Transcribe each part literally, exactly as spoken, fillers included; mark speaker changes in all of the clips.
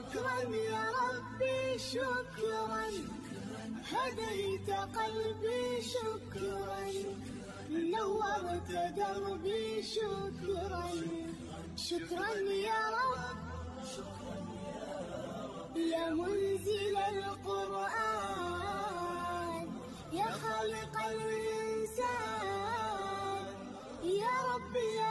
Speaker 1: شكرا يا ربي شكرا هديت قلبي شكرا نورت دربي شكرا شكرا يا رب يا منزل القرآن يا خالق الإنسان يا رب يا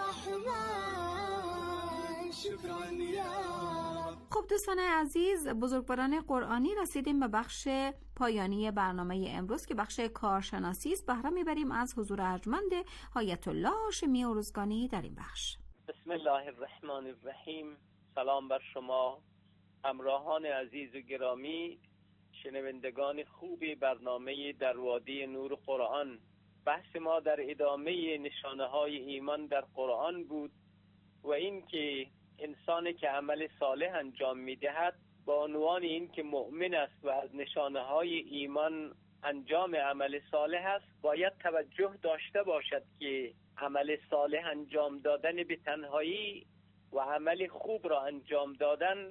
Speaker 1: رحمن شكرا يا رب.
Speaker 2: خب دوستان عزیز، بزرگواران قرآنی، رسیدیم به بخش پایانی برنامه امروز که بخش کارشناسی است. بهره میبریم از حضور ارجمند آیت الله هاشمی ارزگانی در این بخش.
Speaker 3: بسم الله الرحمن الرحیم. سلام بر شما همراهان عزیز و گرامی، شنوندگان خوبی برنامه در وادی نور قرآن. بحث ما در ادامه نشانه های ایمان در قرآن بود و این که انسانی که عمل صالح انجام میدهد با عنوان این که مؤمن است و از نشانه های ایمان انجام عمل صالح است، باید توجه داشته باشد که عمل صالح انجام دادن به تنهایی و عمل خوب را انجام دادن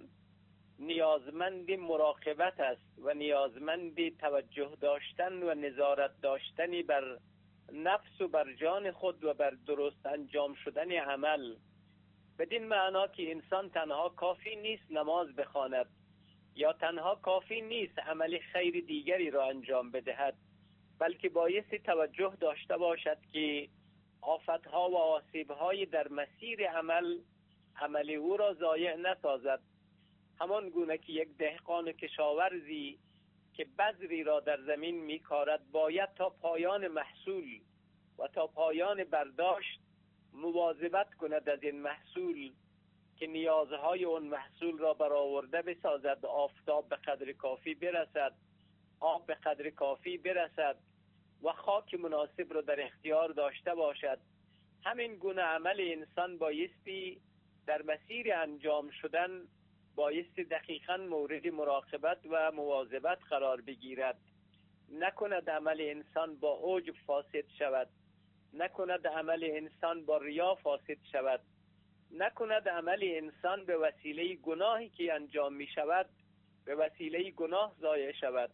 Speaker 3: نیازمند مراقبت است و نیازمند توجه داشتن و نظارت داشتنی بر نفس و بر جان خود و بر درست انجام شدن عمل. بدین معنا که انسان تنها کافی نیست نماز بخواند یا تنها کافی نیست عمل خیر دیگری را انجام بدهد، بلکه بایستی توجه داشته باشد که آفتها و آسیبهای در مسیر عمل عمل او را ضایع نسازد. همان گونه که یک دهقان و کشاورزی که بذری را در زمین میکارد باید تا پایان محصول و تا پایان برداشت مواظبت کند از این محصول که نیازهای اون محصول را برآورده بسازد، آفتاب به قدر کافی برسد، آب به قدر کافی برسد و خاک مناسب را در اختیار داشته باشد. همین گونه عمل انسان بایستی در مسیر انجام شدن بایستی دقیقاً مورد مراقبت و مواظبت قرار بگیرد. نکند عمل انسان با عجب فاسد شود، نکند عمل انسان با ریا فاسد شود، نکند عمل انسان به وسیله گناهی که انجام می شود به وسیله گناه ضایع شود.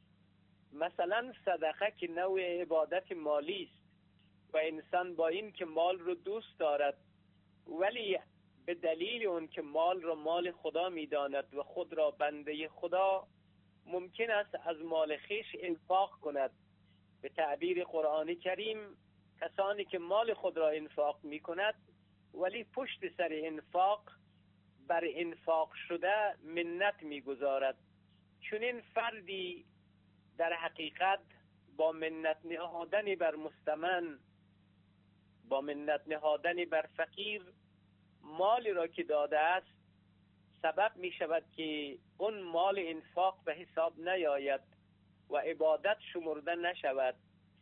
Speaker 3: مثلا صدقه که نوع عبادت مالی است و انسان با این که مال رو دوست دارد ولی به دلیل اون که مال را مال خدا می داند و خود را بنده خدا، ممکن است از مال خویش انفاق کند. به تعبیر قرآن کریم کسانی که مال خود را انفاق می کند ولی پشت سر انفاق بر انفاق شده منت می گذارد، چون این فردی در حقیقت با منت نهادن بر مستمن، با منت نهادن بر فقیر مالی را که داده است سبب می شود که اون مال انفاق به حساب نیاید و عبادت شمرده نشود.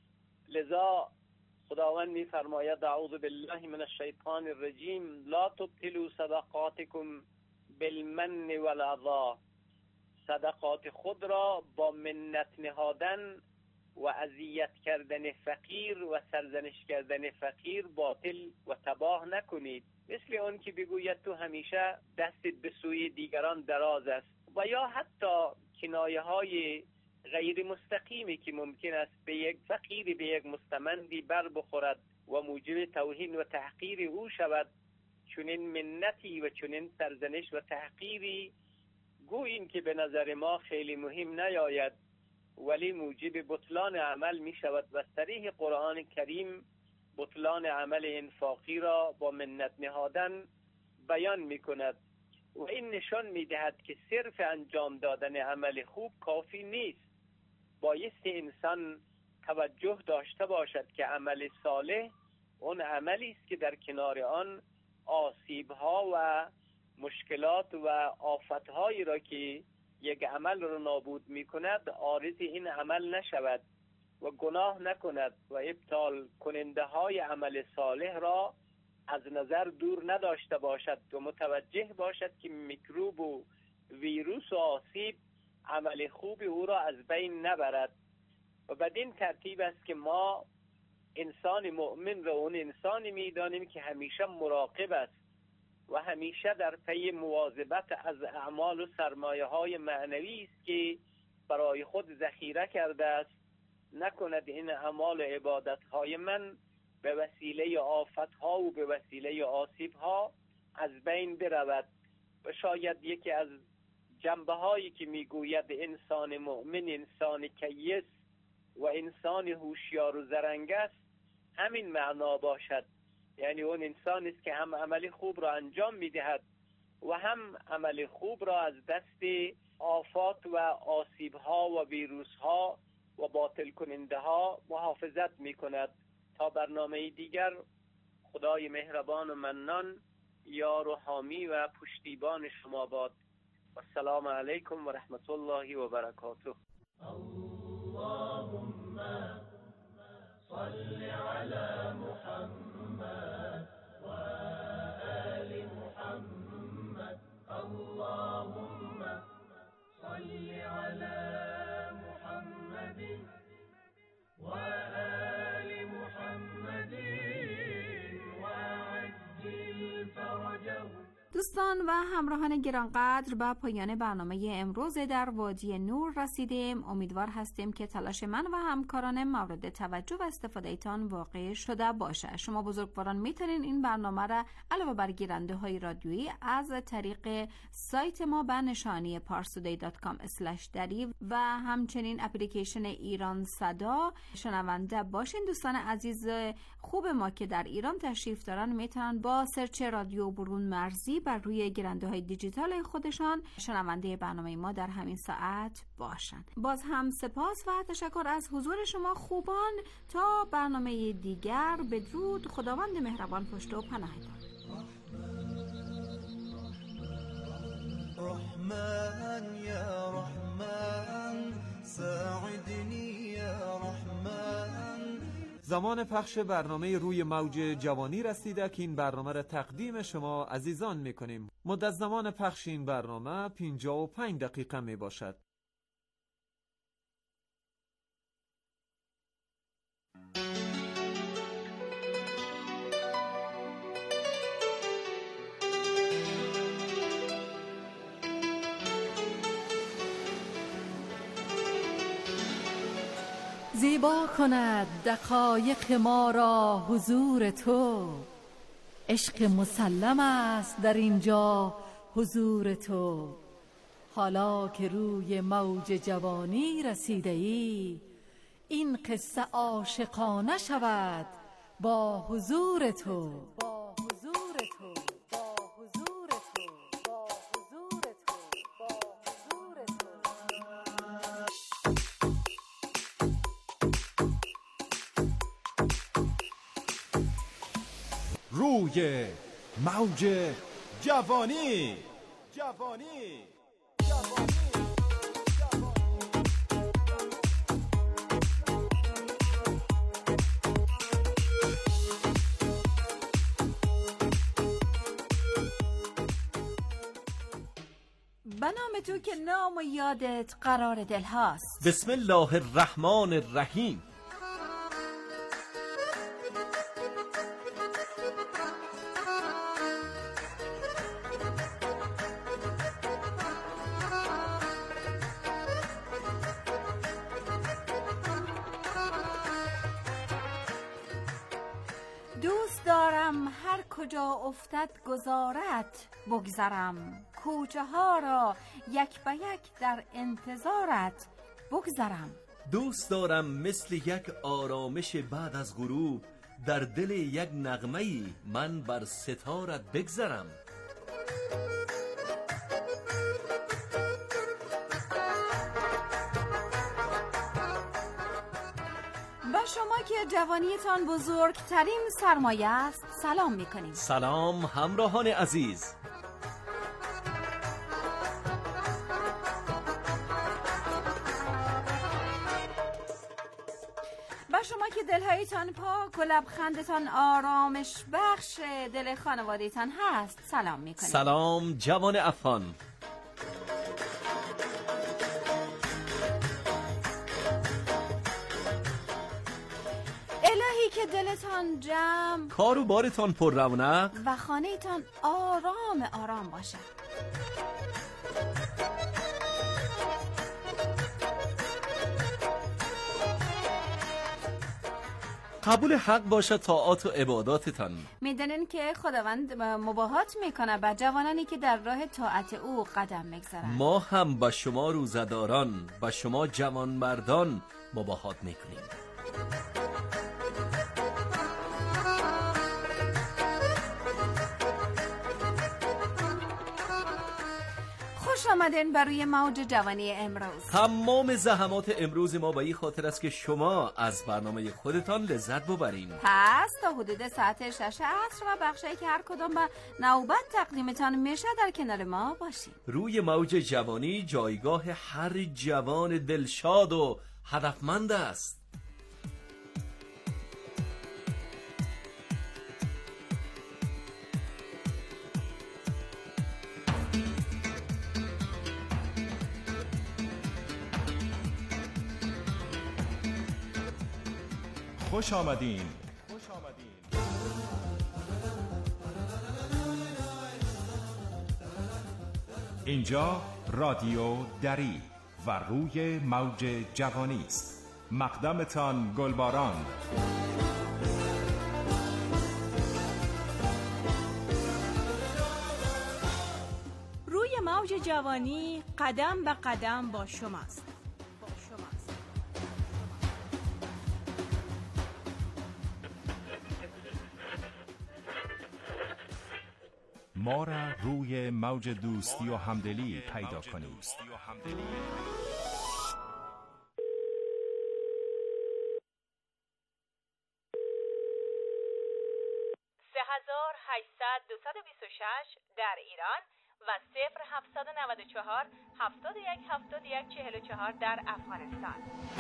Speaker 3: لذا خداوند می فرماید اعوذ بالله من الشیطان الرجیم لا تبطلوا صدقاتکم بالمن والعطا. صدقات خود را با منت نهادن و اذیت کردن فقیر و سرزنش کردن فقیر باطل و تباه نکنید، مثل اون که بگوید تو همیشه دستت به سوی دیگران دراز است، و یا حتی کنایه های غیر مستقیمی که ممکن است به یک فقیری به یک مستمندی بر بخورد و موجب توهین و تحقیر او شود. چنین منتی و چنین سرزنش و تحقیری گوییم که به نظر ما خیلی مهم نیاید ولی موجب بطلان عمل می شود و صریح قرآن کریم بطلان عمل انفاقی را با منت نهادن بیان می کند و این نشان می دهد که صرف انجام دادن عمل خوب کافی نیست. بایستی انسان توجه داشته باشد که عمل صالح اون عملی است که در کنار آن آسیب‌ها و مشکلات و آفت‌هایی را که یک عمل را نابود می‌کند عارض این عمل نشود و گناه نکند و ابطال کننده های عمل صالح را از نظر دور نداشته باشد و متوجه باشد که میکروب و ویروس و آسیب عمل خوب او را از بین نبرد. و بدین ترتیب است که ما انسان مؤمن را اون انسانی میدانیم که همیشه مراقب است و همیشه در پی مواظبت از اعمال و سرمایه های معنوی است که برای خود ذخیره کرده است، نکند این اعمال و عبادت های من به وسیله آفت ها و به وسیله آسیب ها از بین برود. و شاید یکی از جنبه هایی که میگوید انسان مؤمن انسان کیس و انسان هوشیار و زرنگ است همین معنا باشد، یعنی اون انسان است که هم عمل خوب را انجام میدهد و هم عمل خوب را از دست آفات و آسیب ها و ویروس ها و باطل کننده ها محافظت میکند. تا برنامه دیگر، خدای مهربان و منان یار و حامی و پشتیبان شما باد. السلام علیکم و رحمت الله و برکاته.
Speaker 4: اللهم صل علی محمد و آل محمد. اللهم صل علی محمد و آل محمد و عجل فرجه.
Speaker 2: دوستان و همراهان گرانقدر، به پایان برنامه امروز در وادی نور رسیدیم. امیدوار هستیم که تلاش من و همکاران مورد توجه و استفاده ایتان واقع شده باشه. شما بزرگواران میتونین این برنامه را علاوه بر گیرنده های رادیویی از طریق سایت ما به نشانی پارسودی دات کام اسلش دری و همچنین اپلیکیشن ایران صدا شنونده باشین. دوستان عزیز خوب ما که در ایران تشریف دارن میتونن با سرچ رادیو برون مرزی بر روی گیرنده های دیجیتال خودشان شنونده برنامه ما در همین ساعت باشن. باز هم سپاس و تشکر از حضور شما خوبان. تا برنامه دیگر، بدرود. خداوند مهربان پشت و پناهتان.
Speaker 4: رحمن یا رحمن ساعدنی یا رحمن.
Speaker 5: زمان پخش برنامه روی موج جوانی رسیده که این برنامه را تقدیم شما عزیزان میکنیم. مدت زمان پخش این برنامه پنجاه و پنج دقیقه می باشد.
Speaker 6: زیبا کند دقایق ما را حضور تو، عشق مسلم است در اینجا حضور تو. حالا که روی موج جوانی رسیده ای، این قصه عاشقانه شود با حضور تو.
Speaker 7: روی موج جوانی جوانی
Speaker 2: به نام تو که نام و یادت قرار دل هاست.
Speaker 7: بسم الله الرحمن الرحیم.
Speaker 2: دوست دارم هر کجا افتد گذارت بگذرم، کوچه ها را یک به یک در انتظارت بگذرم.
Speaker 7: دوست دارم مثل یک آرامش بعد از غروب، در دل یک نغمه‌ای من بر ستارت بگذرم.
Speaker 2: با شما که جوانیتان بزرگترین سرمایه است سلام میکنیم.
Speaker 7: سلام همراهان عزیز.
Speaker 2: با شما که دلهایتان پاک و لبخندتان آرامش بخش دل خانوادهتان هست سلام میکنیم.
Speaker 7: سلام جوان افغان.
Speaker 2: الهی که دلتان جمع،
Speaker 7: کار و بارتان پر رونق
Speaker 2: و خانه‌تان آرام آرام باشد.
Speaker 7: قبول حق باشد طاعات و عباداتتان.
Speaker 2: میدانین که خداوند مباهات میکنه به جوانانی که در راه طاعت او قدم میگذارند.
Speaker 7: ما هم با شما روزداران، با شما جوان مردان مباهات میکنیم.
Speaker 2: خوش آمدین بر روی موج جوانی امروز.
Speaker 7: تمام زحمات امروز ما به این خاطر است که شما از برنامه خودتان لذت ببرین.
Speaker 2: پس تا حدود ساعت شش عصر و بخشی که هر کدام به نوبت تقدیمتان میشه در کنار ما باشین.
Speaker 7: روی موج جوانی جایگاه هر جوان دلشاد و هدفمند است.
Speaker 8: خوش آمدین. اینجا رادیو دری و روی موج جوانی است. مقدمتان گلباران.
Speaker 9: روی موج جوانی قدم به قدم با شماست.
Speaker 8: ما را روی موج دوستی و همدلی پیدا کنید.
Speaker 9: سه هزار و هشتصد دویست و بیست و شش در ایران و صفر هفتصد و نود و چهار هفتاد و یک هفتاد و یک چهل و چهار در افغانستان.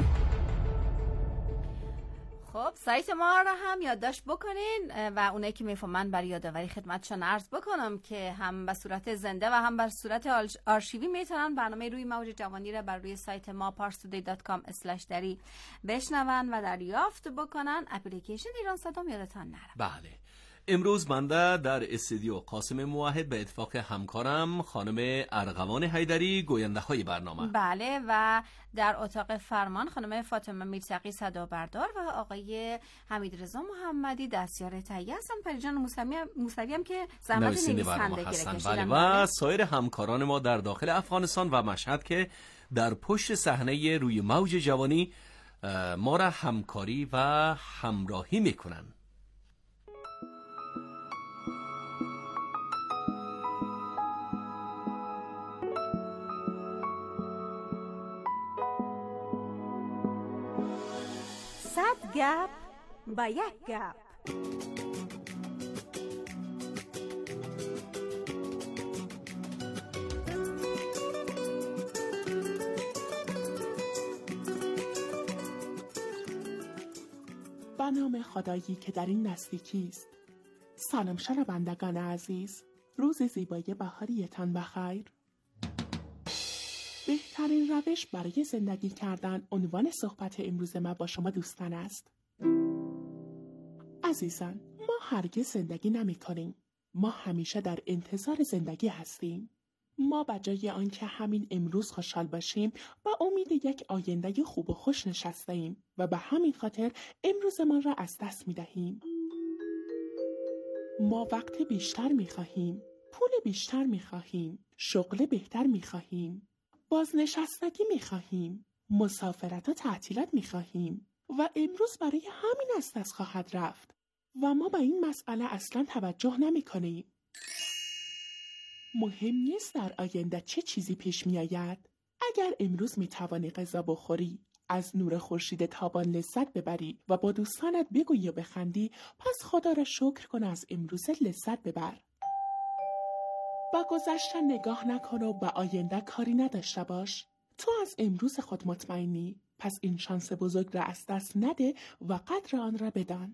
Speaker 2: خب سایت ما را هم یادداشت بکنین و اونایی که میفهمن برای یادآوری خدمتشان عرض بکنم که هم به صورت زنده و هم به صورت آرشیوی میتونن برنامه روی موج جوانی را بر روی سایت ما پارس تودی دات کام اسلش دری بشنون و دریافت بکنن. اپلیکیشن ایران صدام یادتان نره.
Speaker 7: بله. امروز بنده در استودیو قاسم موحد به اتفاق همکارم خانم ارغوان حیدری گوینده های برنامه.
Speaker 2: بله و در اتاق فرمان خانم فاطمه میرتقی صدا بردار و آقای حمید رضا محمدی دستیار تهیه هستن. پریجان موسوی هم که زحمت نویسندگی کشیدن.
Speaker 7: بله و سایر همکاران ما در داخل افغانستان و مشهد که در پشت صحنه روی موج جوانی ما را همکاری و همراهی میکنن.
Speaker 9: صد گپ با یک گپ.
Speaker 10: به نام خدایی که در این نزدیکی است. سلام شنوندگان عزیز، روز زیبای بهاریتان بخیر. بهترین روش برای زندگی کردن عنوان صحبت امروز ما با شما دوستان است. عزیزان، ما هرگز زندگی نمی کنیم. ما همیشه در انتظار زندگی هستیم. ما بجای آنکه همین امروز خوشحال باشیم با امید یک آینده خوب و خوش نشسته ایم و به همین خاطر امروزمان را از دست می دهیم. ما وقت بیشتر می خواهیم، پول بیشتر می خواهیم، شغل بهتر می خواهیم، بازنشستگی می خواهیم، مسافرت و تعطیلات می خواهیم و امروز برای همین از دست خواهد رفت و ما به این مسئله اصلا توجه نمی کنیم. مهم نیست در آینده چه چیزی پیش می آید. اگر امروز می توانی غذا بخوری، از نور خورشید تابان لذت ببری و با دوستانت بگویی و بخندی، پس خدا را شکر کن از امروز لذت ببر. با گذشته نگاه نکن و به آینده کاری نداشته باش. تو از امروز خود مطمئنی، پس این شانس بزرگ را از دست نده و قدر آن را بدان.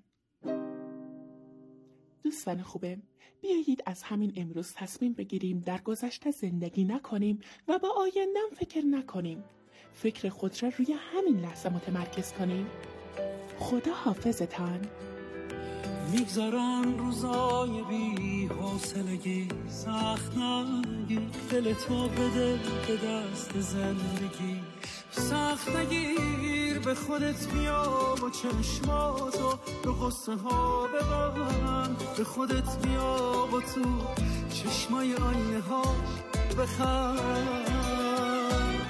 Speaker 10: دوستان خوبم، بیایید از همین امروز تصمیم بگیریم در گذشته زندگی نکنیم و با آینده‌ام فکر نکنیم. فکر خود را روی همین لحظه متمرکز کنیم. خدا حافظتان.
Speaker 11: میگذارن روزای بی حوصلگی، سخت نگیر دل تو بده به دست زندگی، سخت نگیر به خودت بیا و چشماتو به قصه ها ببند، به خودت بیا و تو چشمای آینه ها بخند،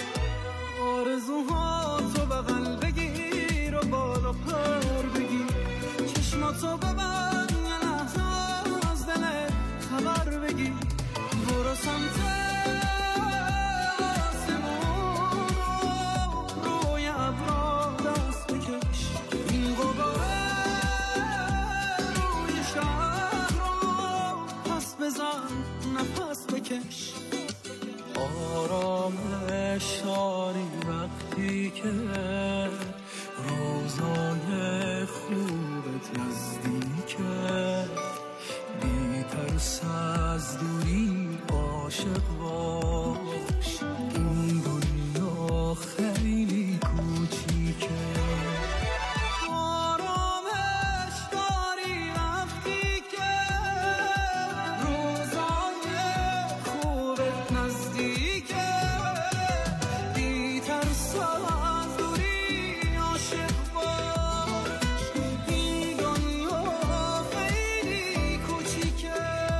Speaker 11: آرزوهاتو بغل بگیر و بالا پر بگیر، چشماتو ببند یه لحظه از دلت خبر بگیر، برو سمت آسمون روی ابرا دست بکش، این غباره روی شهر رو پس بزن نفس بکش، آرامش داری وقتی که روزای خوبت نزدیکه، بی ترس از دوری عاشق باش، این دنیا خیلی کوچیکه، آرامش داری وقتی که روزای خوبت نزدیکه، بی ترس از دوری عاشق باش، این دنیا خیلی کوچیکه.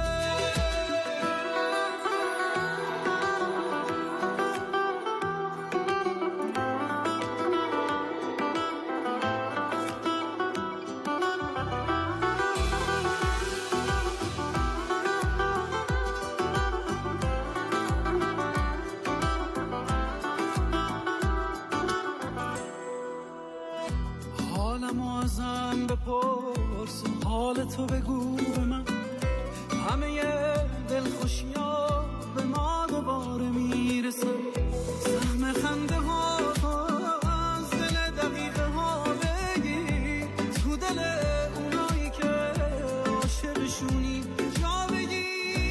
Speaker 11: حالمو ازم بپرس و حال تو بگو به من، همه دلخوشی‌ها به ما دوباره میرسه، سهم خنده ها از دل دقیقه ها بگی، تو دل اونایی که عاشقشونی جا بگی،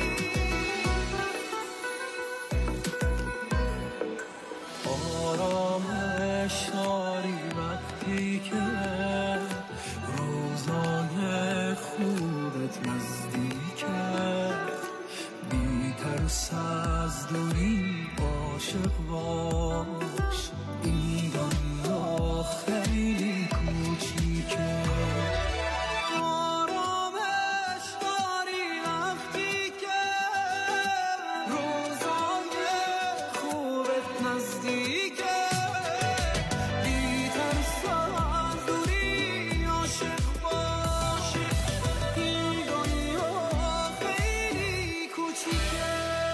Speaker 11: آرامش داری وقتی که روزای خوبت نزدیکه، بی ترس از دوری عاشق باش، این دنیا خیلی کوچیکه، آرامش داری وقتی که روزای خوبت نزدیکه، بی ترس از دوری عاشق باش، این دنیا خیلی کوچیکه.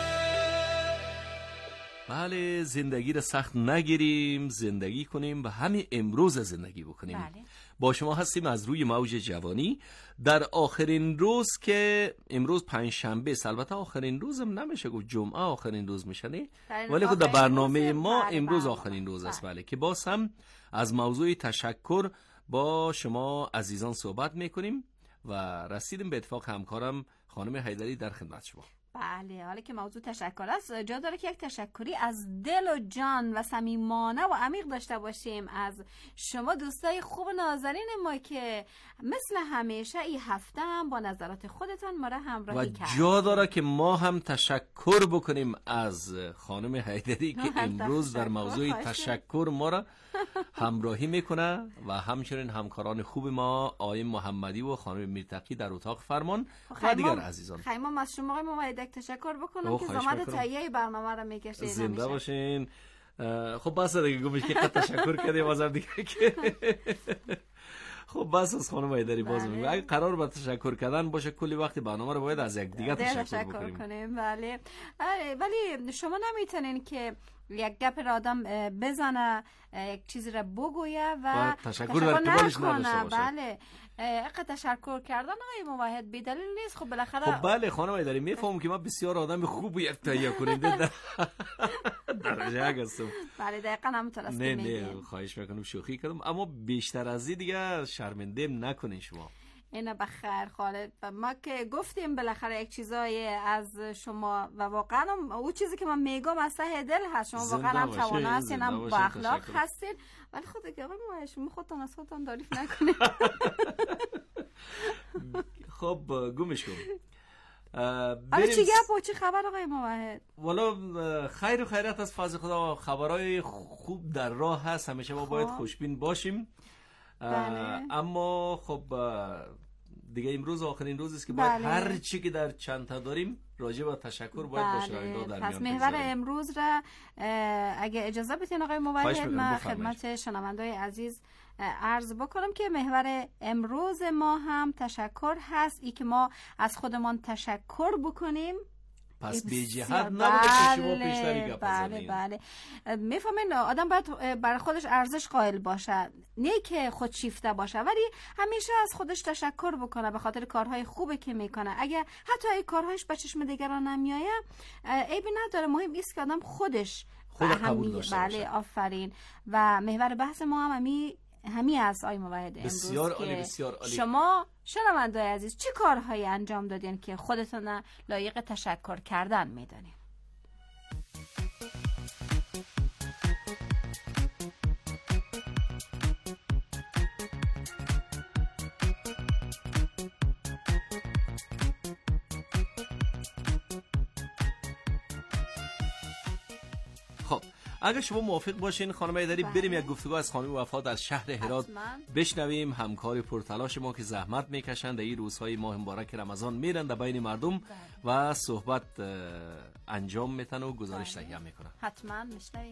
Speaker 7: بله، زندگی رو سخت نگیریم، زندگی کنیم و همین امروز زندگی بکنیم.
Speaker 2: بله.
Speaker 7: با شما هستیم از روی موج جوانی در آخرین روز که امروز پنج شنبه است. البته آخرین روزم نمیشه گفت، جمعه آخرین روز میشه نه، ولی خود در برنامه ما
Speaker 2: بله،
Speaker 7: امروز
Speaker 2: بله.
Speaker 7: آخرین روز است.
Speaker 2: بله.
Speaker 7: بله که باز هم از موضوع تشکر با شما عزیزان صحبت میکنیم و رسیدیم به اتفاق همکارم خانم حیدری در خدمت شما.
Speaker 2: بله، حالا که موضوع تشکر است، جا داره که یک تشکری از دل و جان و صمیمانه و عمیق داشته باشیم از شما دوستای خوب و نازنین ما که مثل همیشه این هفته هم با نظرات خودتان ما را همراهی کرد.
Speaker 7: و جا داره که ما هم تشکر بکنیم از خانم حیدری که امروز در موضوع تشکر ما را همراهی میکنه و همچنین همکاران خوب ما آقای محمدی و خانم میرتقی در اتاق فرمان و دیگر عزیزان.
Speaker 2: خیمم از شما آقای محمدی تشکر بکنم که زحمت تهیه برنامه را میکشید.
Speaker 7: زنده باشین. خب بس دیگه گفتم که قد تشکر کردیم بازم دیگه که خب بس از خانم حیدری باز میگم اگه قرار با تشکر کردن باشه کلی وقتی برنامه رو باید از یک دیگه تشکر, تشکر
Speaker 2: کنیم. بله ولی شما نمیتونین که یک گپ را آدم بزنه، یک چیزی را بگویه و
Speaker 7: تشکر, تشکر نکنه.
Speaker 2: بله اقا تشکر کردن آقای موحد بی دلیل نیست. خب بالاخره
Speaker 7: خب بله خانم حیدری میفهمم که ما بسیار آدم خوب یک تهیه کننده در درجه هستم.
Speaker 2: بله دقیقاً همونطور است.
Speaker 7: نه نه خواهش میکنم شوخی کردم، اما بیشتر از این دیگه شرمنده نکنین شما.
Speaker 2: اینه بخیر خالد. ما که گفتیم بالاخره یک چیزای از شما و واقعا او چیزی که من میگم از ته دل هست. شما واقعا هم توانا هستین، هم با اخلاق هستین، ولی خود دیگه آقای موحد شما خودتون از خودتون تعریف نکنید.
Speaker 7: خب گمش کن.
Speaker 2: آره چی گپ و چی خبر آقای موحد؟
Speaker 7: والا خیر و خیرت از فضل خدا، خبرهای خوب در راه هست، همیشه ما باید خوشبین باشیم. اما خب دیگه امروز آخرین روز است که باید بله. هر چی که در چنتا داریم راجع به تشکر باید بله. باشه را در
Speaker 2: پس محور امروز را اگه اجازه بدین آقای موحد من خدمت شنوندای عزیز عرض بکنم که محور امروز ما هم تشکر هست. ای که ما از خودمان تشکر بکنیم،
Speaker 7: پس بی جهت نبوده که شما پیشتری گپ
Speaker 2: بله بله میفهمین آدم باید برای خودش ارزش قائل باشه، نه که خود شیفته باشه، ولی همیشه از خودش تشکر بکنه به خاطر کارهای خوبی که میکنه. اگه حتی ای کارهایش به چشم دیگران نمیایه عیبی نداره، مهم است که آدم خودش
Speaker 7: خود قبول داشته باشه.
Speaker 2: بله آفرین. و محور بحث ما هم همی همی از آی موحد امروز
Speaker 7: بسیار عالی بسیار عالی.
Speaker 2: شما شنونده‌های عزیز چه کارهایی انجام دادین که خودتون لایق تشکر کردن میدونین؟
Speaker 7: خب اگر شما موافق باشین خانم ایدری بریم یک گفتگو از خانم وفا در شهر هرات بشنویم. همکار پرتلاش ما که زحمت میکشند این روزهای ماه مبارک رمضان میرن در بین مردم و صحبت انجام میتن و گزارش تهیه میکنن.
Speaker 2: حتما میشنویم.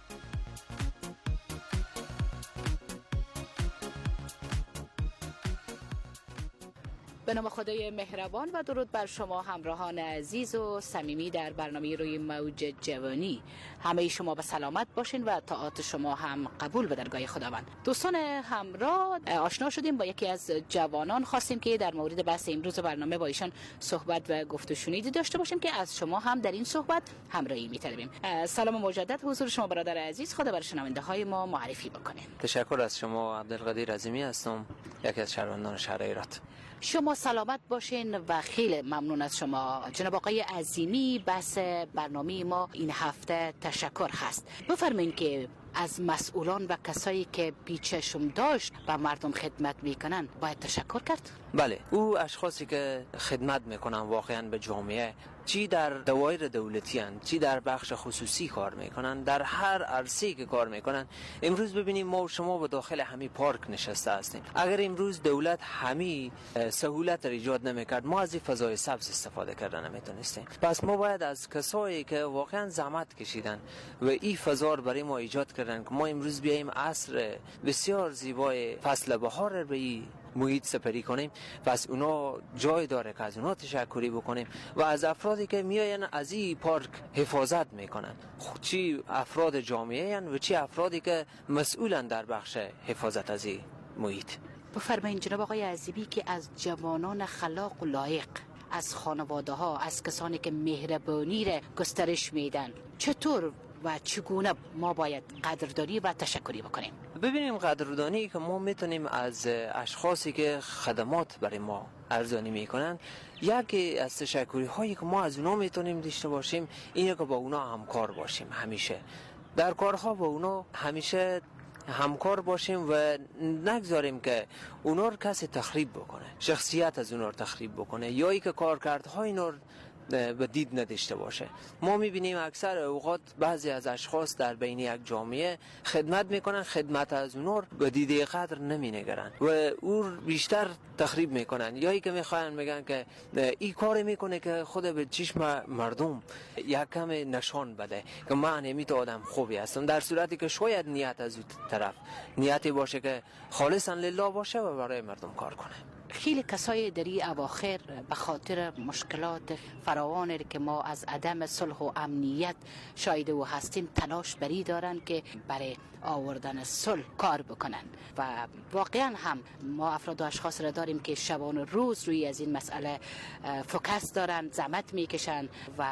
Speaker 12: به نام خدای مهربان و درود بر شما همراهان عزیز و صمیمی در برنامه روی موج جوانی. همه شما به سلامت باشین و طاعات شما هم قبول به درگاه خداوند. دوستان همراه آشنا شدیم با یکی از جوانان، خواستیم که در مورد بحث امروز برنامه با ایشان صحبت و گفت و شنیدی داشته باشیم که از شما هم در این صحبت همراهی می‌طلبیم. سلام مجدد حضور شما برادر عزیز، خدا بر شنونده های ما معرفی بکنین.
Speaker 13: تشکر از شما. عبدالقدیر عظیمی هستم، یکی از شهروندان شهر هرات.
Speaker 12: شما سلامت باشین و خیلی ممنون از شما جناب آقای عظیمی. بحث برنامه ما این هفته تشکر هست. بفرمایید که از مسئولان و کسایی که بیچشم داشت و مردم خدمت میکنن باید تشکر کرد؟
Speaker 13: بله، او اشخاصی که خدمت میکنن واقعا به جامعه، چی در دوایر دولتی هن، چی در بخش خصوصی کار میکنن، در هر عرصه‌ای که کار میکنن. امروز ببینیم ما و شما به داخل همین پارک نشسته هستیم. اگر امروز دولت همین سهولت را ایجاد نمیکرد ما از این فضای سبز استفاده کردن نمیتونستیم. پس ما باید از کسایی که واقعا زحمت کشیدن و این فضا رو برای ما ایجاد کردن که ما امروز بیایم عصر بسیار زیبای فصل بهار به این محیط سپری کنیم، پس اونا جای داره که از اونا تشکری بکنیم و از افرادی که میاین از این پارک حفاظت میکنن، چی افراد جامعه هن و چی افرادی که مسئولن در بخش حفاظت از این محیط.
Speaker 12: بفرمایید جناب آقای عظیمی که از جوانان خلاق و لایق، از خانواده ها، از کسانی که مهربانی را گسترش میدن، چطور و چگونه ما باید قدردانی و تشکری بکنیم؟
Speaker 13: ببینیم قدردانی که ما میتونیم از اشخاصی که خدمات برای ما ارزانی میکنن، یکی از تشکری هایی که ما از اونا میتونیم داشته باشیم اینه که با اونا همکار باشیم. همیشه در کارها با اونا همیشه همکار باشیم و نگذاریم که اونا رو کسی تخریب بکنه، شخصیت از اونا رو تخریب بکنه یا ای که کارکردهای اینا رو به دید نداشته باشه. ما میبینیم اکثر اوقات بعضی از اشخاص در بین یک جامعه خدمت میکنن، خدمت از اونور به دیده قدر نمینگرن و او بیشتر تخریب میکنن، یا ای که میخواین میگن که این کار میکنه که خود به چشم مردم یک کم نشان بده که من همیت آدم خوبی هستم، در صورتی که شاید نیت از اون طرف نیتی باشه که خالصا لله باشه و برای مردم کار کنه.
Speaker 12: خیلی کسای در این اواخر به خاطر مشکلات فراوانی که ما از عدم صلح و امنیت شاهد و هستیم تلاش بری دارن که برای آوردن صلح کار بکنن و واقعا هم ما افراد و اشخاص را داریم که شبان روز روی از این مسئله فوکس دارن، زحمت میکشن و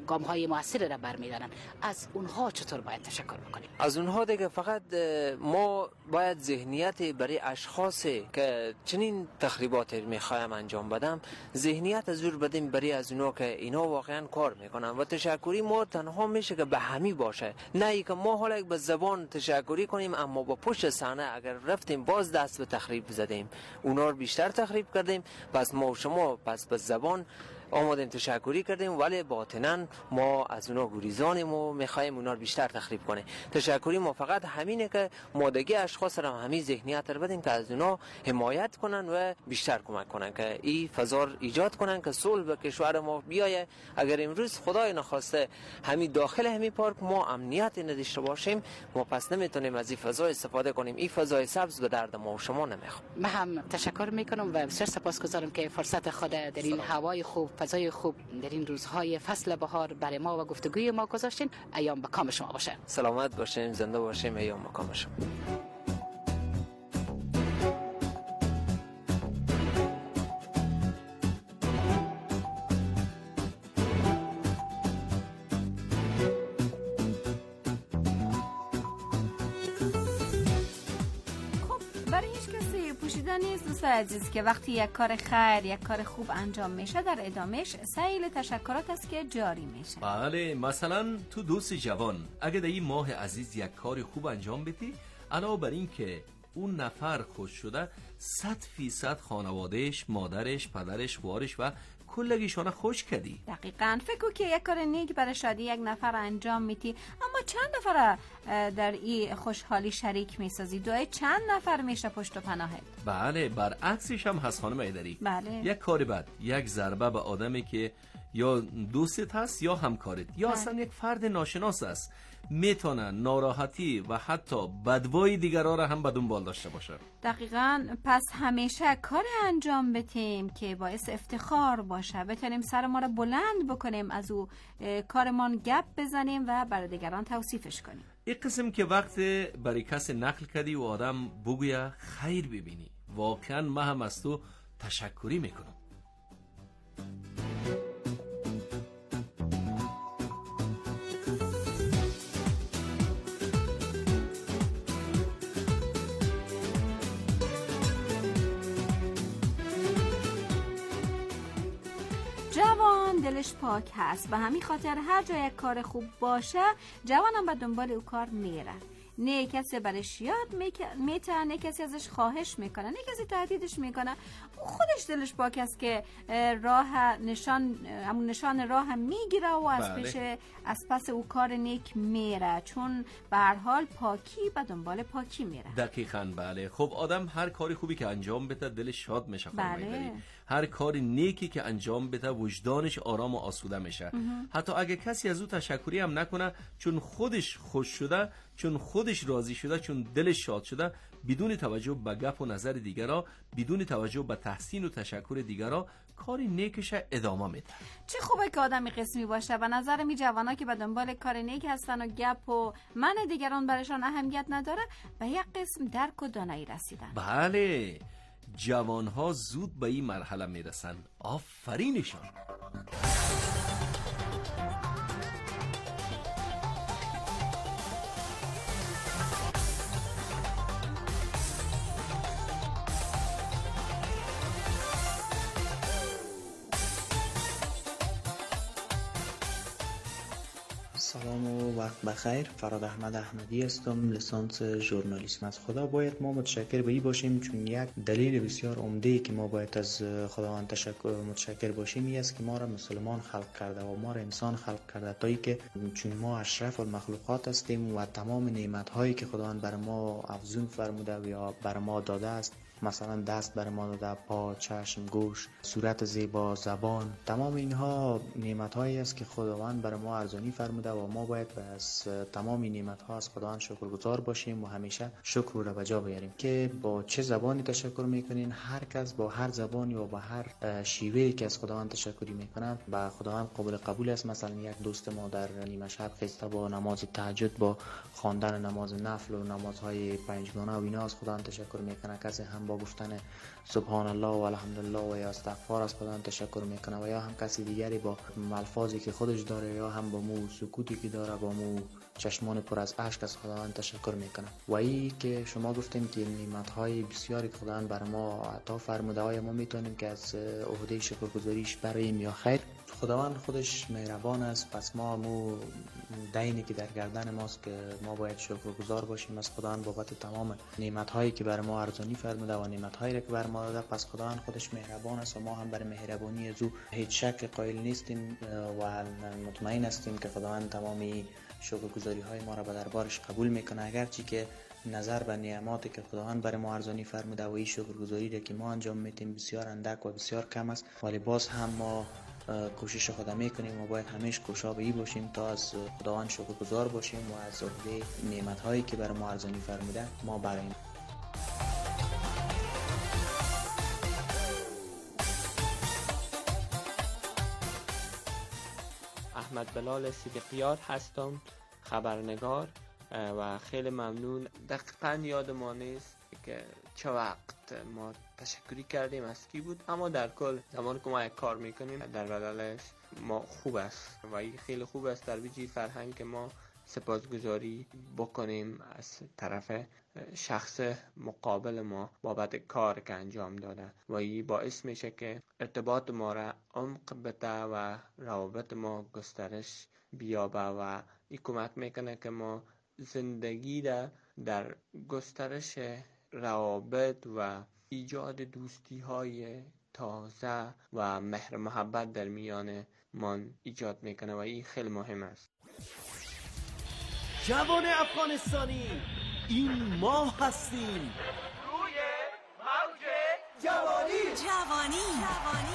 Speaker 12: گام های موثر را برمیدارن، از اونها چطور باید تشکر بکنیم؟
Speaker 13: از اونها دیگه فقط ما باید ذهنیت برای اشخاصی که چنین تخریبات میخوایم انجام بدم، ذهنیت از جور بدیم برای از اونها که اینا واقعا کار میکنن و تشکری ما تنها میشه که به همی باشه، نه ای که ما حالا به زبان تشکری کنیم اما با پشت صحنه اگر رفتیم باز دست به تخریب زدیم، اونا رو بیشتر تخریب کردیم. پس ما و شما پس به زبان آمادیم تشکری کردیم ولی باطناً ما از اونا گریزانیم و میخوایم اونا رو بیشتر تخریب کنیم. تشکری ما فقط همینه که مادگی اشخاص را همین ذهنیت رو بدیم که از اونا حمایت کنن و بیشتر کمک کنن که این فضا ایجاد کنن که صلح به کشور ما بیایه. اگر امروز خدای نخواسته همین داخل همین پارک ما امنیت نداشته باشیم، ما پس نمیتونیم از این فضا استفاده کنیم. این فضای سبز به درد ما و شما نمیخواد.
Speaker 12: من هم تشکر میکنم و بسیار سپاسگزارم که فرصت خود در این هوای خوب، فضای خوب در این روزهای فصل بهار برای ما و گفتگوی ما گذاشتین. ایام به کام شما باشه.
Speaker 13: سلامت باشین، زنده باشین، ایام به کام شما.
Speaker 2: نیست دوست عزیز که وقتی یک کار خیر، یک کار خوب انجام میشه در ادامهش سیل تشکرات است که جاری میشه.
Speaker 7: بله، مثلا تو دوست جوان اگه در این ماه عزیز یک کار خوب انجام بدی، علاوه بر این که اون نفر خوش شده، صد فیصد خانوادهش، مادرش، پدرش، خوارش و کلگیشانه خوش کردی.
Speaker 2: دقیقاً. فکر که یک کار نیک برای شادی یک نفر انجام میدی، اما چند نفر در این خوشحالی شریک میسازی؟ دعای چند نفر میشه پشت و پناهت؟
Speaker 7: بله، برعکسش هم هست خانم ایدری.
Speaker 2: بله.
Speaker 7: یک کار بد، یک ضربه به آدمی که یا دوستت هست یا همکارت یا
Speaker 2: بله.
Speaker 7: اصلا یک فرد ناشناس است، میتونه ناراحتی و حتی بدوای دیگران را هم به دنبال داشته باشه.
Speaker 2: دقیقاً. پس همیشه کار انجام بدیم که باعث افتخار باشه، بتونیم سر ما را بلند بکنیم، از او کارمان گپ بزنیم و برای دیگران توصیفش کنیم.
Speaker 7: این قسم که وقت برای کسی نقل کردی و آدم بگویه خیر ببینی، واقعا من هم از تو تشکری میکنم.
Speaker 2: جوان دلش پاک هست، به همین خاطر هر جای یک کار خوب باشه جوانم به دنبال او کار میره. نه کسی برش یاد میتونه، نه کسی ازش خواهش میکنه، نه کسی تهدیدش میکنه. او خودش دلش پاک است که راه نشان، همون نشان راه هم میگیره و از
Speaker 7: بله.
Speaker 2: پیش از پس او کار نیک میره، چون به هر حال پاکی به دنبال پاکی میره.
Speaker 7: دقیقاً. بله. خب آدم هر کاری خوبی که انجام بده دلش شاد میشه.
Speaker 2: بله.
Speaker 7: هر کار نیکی که انجام بده وجدانش آرام و آسوده میشه. حتی اگه کسی از او تشکری هم نکنه، چون خودش خوش شده، چون خودش راضی شده، چون دلش شاد شده، بدون توجه به گپ و نظر دیگرا، بدون توجه به تحسین و تشکر دیگرا، کاری نیکش ادامه میده.
Speaker 2: چه خوبه که آدمی قسمی باشه. به نظر می جوانا که به دنبال کار نیک هستن و گپ و من دیگران برشان اهمیت نداره، به یک قسم درک و دانایی رسیدن.
Speaker 7: بله، جوانها زود به این مرحله میرسن. آفرینشان.
Speaker 14: سلام و وقت بخیر. فراد احمد احمدی هستم، لیسانس ژورنالیسم. از خدا باید ما متشکر به این باشیم، چون یک دلیل بسیار عمده که ما باید از خداوند تشکر متشکر باشیم این است که ما را مسلمان خلق کرده و ما را انسان خلق کرده، تا اینکه چون ما اشرف المخلوقات هستیم و تمام نعمت هایی که خداوند بر ما افزون فرموده و یا بر ما داده است، مثلا دست بر ما داده، پا، چشم، گوش، صورت زیبا، زبان، تمام اینها نعمت هایی است که خداوند بر ما ارزانی فرموده و ما باید از تمام این نعمت ها از خداوند شکرگزار باشیم و همیشه شکر را به جا بیاریم. که با چه زبانی تشکر میکنین، هر کس با هر زبانی و با هر شیوهی که از خداوند تشکری میکنن با خداوند قابل قبول است. مثلا یک دوست ما در نیمه شب خسته با نماز تهجد، با خواندن نماز نفل و نمازهای پنجگانه و اینا از خداوند تشکر میکنه. کسی هم با گفتن سبحان الله و الحمدلله و یا استغفار از خداوند تشکر میکنه و یا هم کسی دیگری با الفاظی که خودش داره یا هم با مو سکوتی که داره با مو چشمان پر از اشک از خداوند تشکر میکنه. و ای که شما گفتیم که نعمت‌های بسیاری که خداوند بر ما عطا فرموده و ما میتونیم که از عهده شکرگزاریش بریم یا خیر. خداوند خودش مهربان است، پس ما مو دینی که در گردن ماست که ما باید شکرگزار باشیم از خداوند بابت تمام نعمت‌هایی که بر ما ارزانی فرموده و نعمت‌هایی که بر ما داده. پس خداوند خودش مهربان است و ما هم بر مهربانی از او هیچ شک قائل نیستیم و مطمئن هستیم که خداوند تمامی شکرگزاری های ما را به دربارش قبول میکنه، اگرچه که نظر به نعماتی که خداوند برای ما ارزانی فرموده و این شکرگزاری را که ما انجام میدیم بسیار اندک و بسیار کم است، ولی باز هم ما کوشش خود میکنیم و باید همیشه کوشابه‌ای باشیم تا از خداوند شکرگزار باشیم و از عهده نعمت هایی که برای ما ارزانی فرموده ما بریم.
Speaker 3: احمد بلال صدیقیار هستم، خبرنگار، و خیلی ممنون. دقیقاً یاد ما نیست که چه وقت ما تشکری کردیم از کی بود، اما در کل زمانی که ما یک کار میکنیم در بدلش ما خوب است و این خیلی خوب است در ویژه فرهنگ که ما سپاسگزاری بکنیم از طرف شخص مقابل ما بابت کار که انجام داده و این باعث میشه که ارتباط ما را عمق بده و روابط ما گسترش بیابه و این کمک میکنه که ما زندگی را در گسترش روابط و ایجاد دوستی های تازه و مهر محبت در میان من ایجاد میکنه و این خیلی مهم است.
Speaker 15: جوان افغانستانی، این ما هستیم، روی موج جوانی
Speaker 16: جوانی جوانی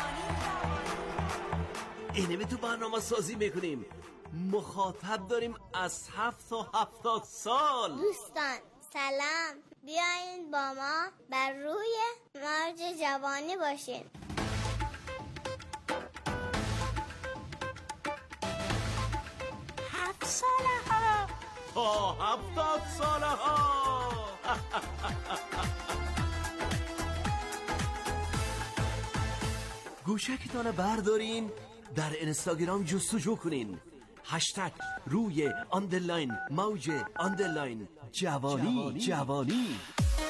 Speaker 15: جوانی. اینه تو برنامه سازی میکنیم، مخاطب داریم از هفت تا هفتاد سال.
Speaker 1: دوستان سلام، بیاین با ما بر روی موج جوانی باشین.
Speaker 15: هفت ساله ها تا هفتاد ساله ها. گوشکتان بردارین، در اینستاگرام جستجو کنین، هشتگ روی آندرلاین موج آندرلاین جوانی جوانی.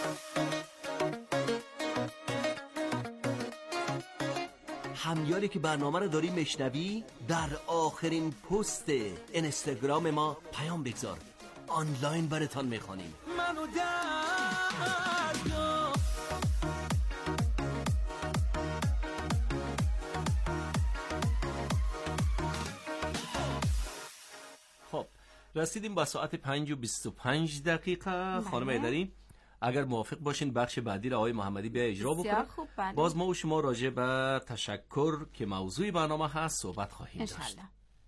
Speaker 15: همیاری که برنامه رو داری مشنوی، در آخرین پست اینستاگرام ما پیام بگذار، آنلاین براتان میخوانیم. منو دریا.
Speaker 7: خب رسیدیم با ساعت پنج و بیست و پنج دقیقه. خانم ایدری اگر موافق باشین بخش بعدی را آقای محمدی بیا اجرا بکنه. باز ما و شما راجع به تشکر که موضوع برنامه هست صحبت خواهیم داشت.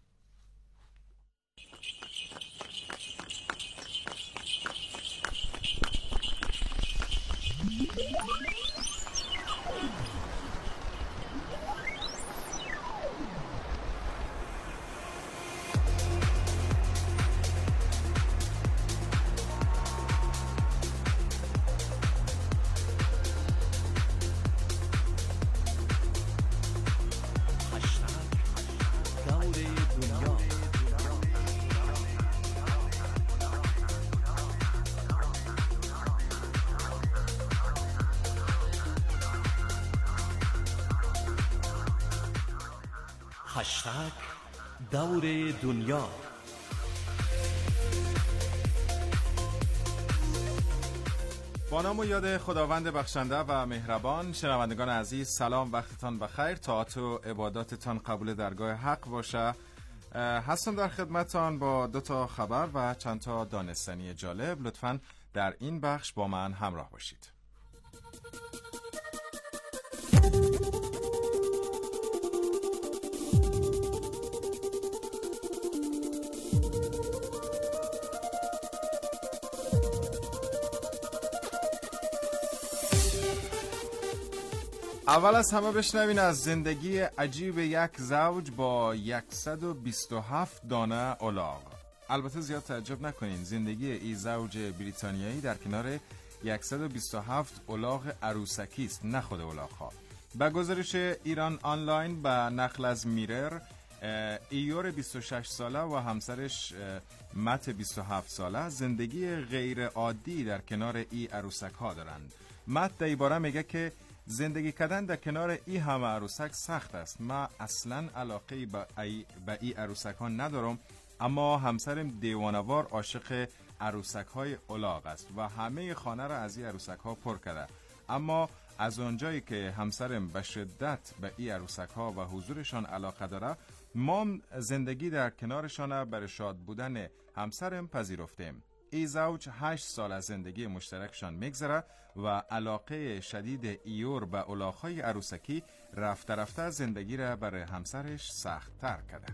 Speaker 15: هشتگ دور دنیا.
Speaker 17: با نام و یاد خداوند بخشنده و مهربان. شنوندگان عزیز سلام، وقتتان بخیر، طاعت و عباداتتان قبول درگاه حق باشه. هستم در خدمتتان با دو تا خبر و چند تا دانستنی جالب. لطفاً در این بخش با من همراه باشید. اول از همه بشنوین از زندگی عجیب یک زوج با صد و بیست و هفت دانه الاغ. البته زیاد تعجب نکنین، زندگی این زوج بریتانیایی در کنار صد و بیست و هفت الاغ عروسکی است، نه خود الاغ‌ها. با گزارش ایران آنلاین به نقل از میرر، ایور بیست و شش ساله و همسرش مت بیست و هفت ساله زندگی غیر عادی در کنار ای عروسک ها دارند. مت در باره میگه که زندگی کردن در کنار ای همه عروسک سخت است. ما اصلا علاقه به ای, به ای عروسک ها ندارم، اما همسرم دیوانوار عاشق عروسک های الاغ است و همه خانه را از ای عروسک ها پر کرده. اما از اونجایی که همسرم به شدت به ای عروسک ها و حضورشان علاقه داره، ما زندگی در کنارشان برای شاد بودن همسرم پذیرفتیم. ای زوج هشت سال از زندگی مشترکشان میگذره و علاقه شدید ایور به الاغ‌های عروسکی رفته رفته زندگی را برای همسرش سخت تر کرده.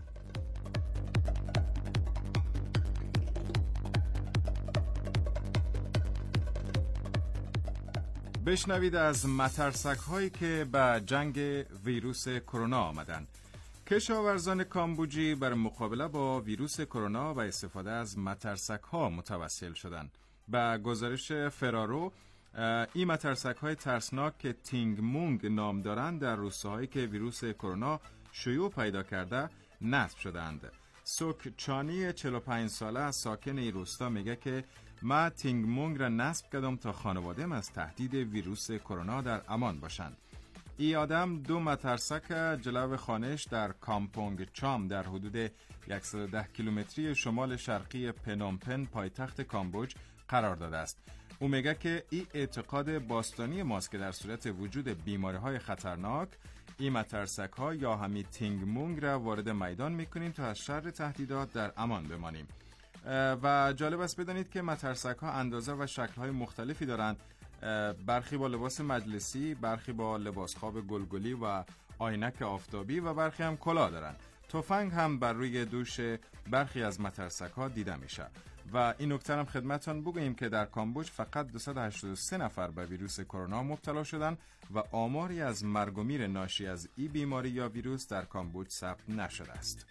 Speaker 17: بشنوید از مترسک هایی که به جنگ ویروس کرونا آمدن. کشاورزان کامبوجی بر مقابله با ویروس کرونا و استفاده از مترسک ها متوسل شدند. با گزارش فرارو، این مترسک های ترسناک که تینگ مونگ نام دارند در روستاهایی که ویروس کرونا شیوع پیدا کرده نصب شدند. سوک چانی چهل و پنج ساله از ساکن این روستا میگه که ما تینگ مونگ را نصب کردم تا خانواده‌ام از تهدید ویروس کرونا در امان باشند. ای آدم دو مترسک جلو خانهش در کامپونگ چام در حدود صد و ده کیلومتری شمال شرقی پنومپن پایتخت کامبوج قرار داده است. او میگه که این اعتقاد باستانی ماست که در صورت وجود بیماری های خطرناک این مترسک ها یا همی تینگ مونگ را وارد میدان میکنیم تا از شر تهدیدات در امان بمانیم. و جالب است بدانید که مترسک ها اندازه و شکل های مختلفی دارند. برخی با لباس مجلسی، برخی با لباس خواب گلگلی و عینک آفتابی و برخی هم کلاه دارند. تفنگ هم بر روی دوش برخی از مترسک ها دیده میشه. و این نکته هم خدمتتان بگوییم که در کامبوج فقط دویست و هشتاد و سه نفر به ویروس کرونا مبتلا شدند و آماری از مرگ و میر ناشی از این بیماری یا ویروس در کامبوج ثبت نشده است.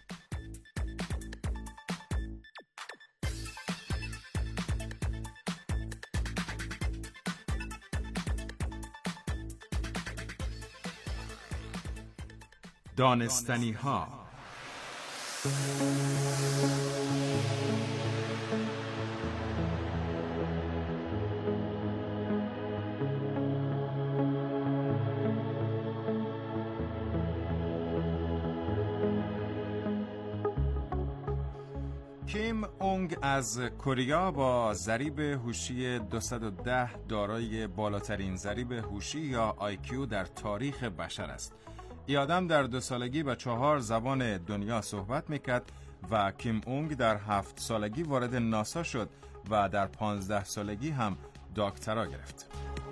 Speaker 17: دانستنی ها. کیم اونگ از کره با ضریب هوشی دویست و ده دارای بالاترین ضریب هوشی یا آی کیو در تاریخ بشر است. ای آدم در دو سالگی به چهار زبان دنیا صحبت میکرد و کیم اونگ در هفت سالگی وارد ناسا شد و در پانزده سالگی هم دکترا گرفت.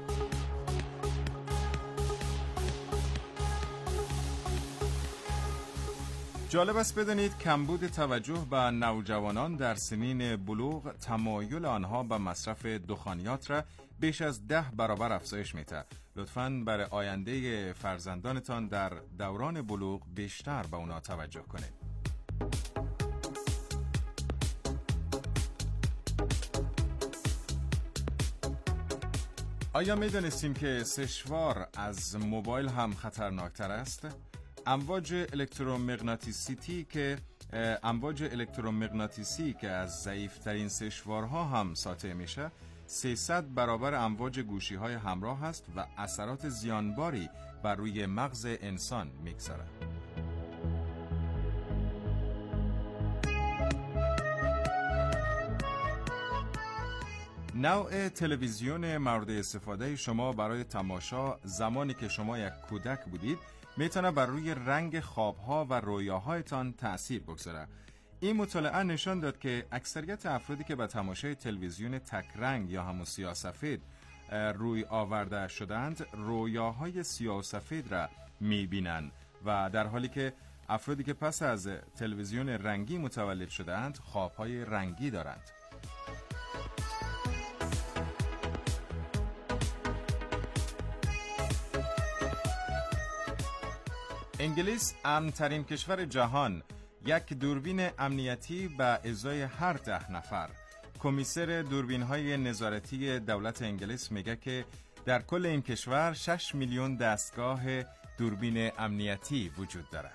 Speaker 17: جالب است بدانید کمبود توجه به نوجوانان در سنین بلوغ تمایل آنها به مصرف دخانیات را بیش از ده برابر افزایش میده. لطفاً برای آینده فرزندانتان در دوران بلوغ بیشتر به اونا توجه کنید. آیا میدانستیم که سشوار از موبایل هم خطرناکتر است؟ امواج الکترومغناطیسی که امواج الکترومغناطیسی که از ضعیف‌ترین سشوارها هم ساطع میشه سیصد برابر امواج گوشی‌های همراه است و اثرات زیانباری بر روی مغز انسان میگذارد. نوع تلویزیون مورد استفاده شما برای تماشا زمانی که شما یک کودک بودید میتونه بر روی رنگ خوابها و رویاهایتان تأثیر بگذاره. این مطالعه نشان داد که اکثریت افرادی که به تماشای تلویزیون تک رنگ یا همون سیاه سفید روی آورده شدند رویاهای سیاه سفید را میبینند و در حالی که افرادی که پس از تلویزیون رنگی متولد شدند خوابهای رنگی دارند. انگلیس امن‌ترین کشور جهان یک دوربین امنیتی به ازای هر ده نفر کمیسر دوربین‌های نظارتی دولت انگلیس میگه که در کل این کشور شش میلیون دستگاه دوربین امنیتی وجود داره.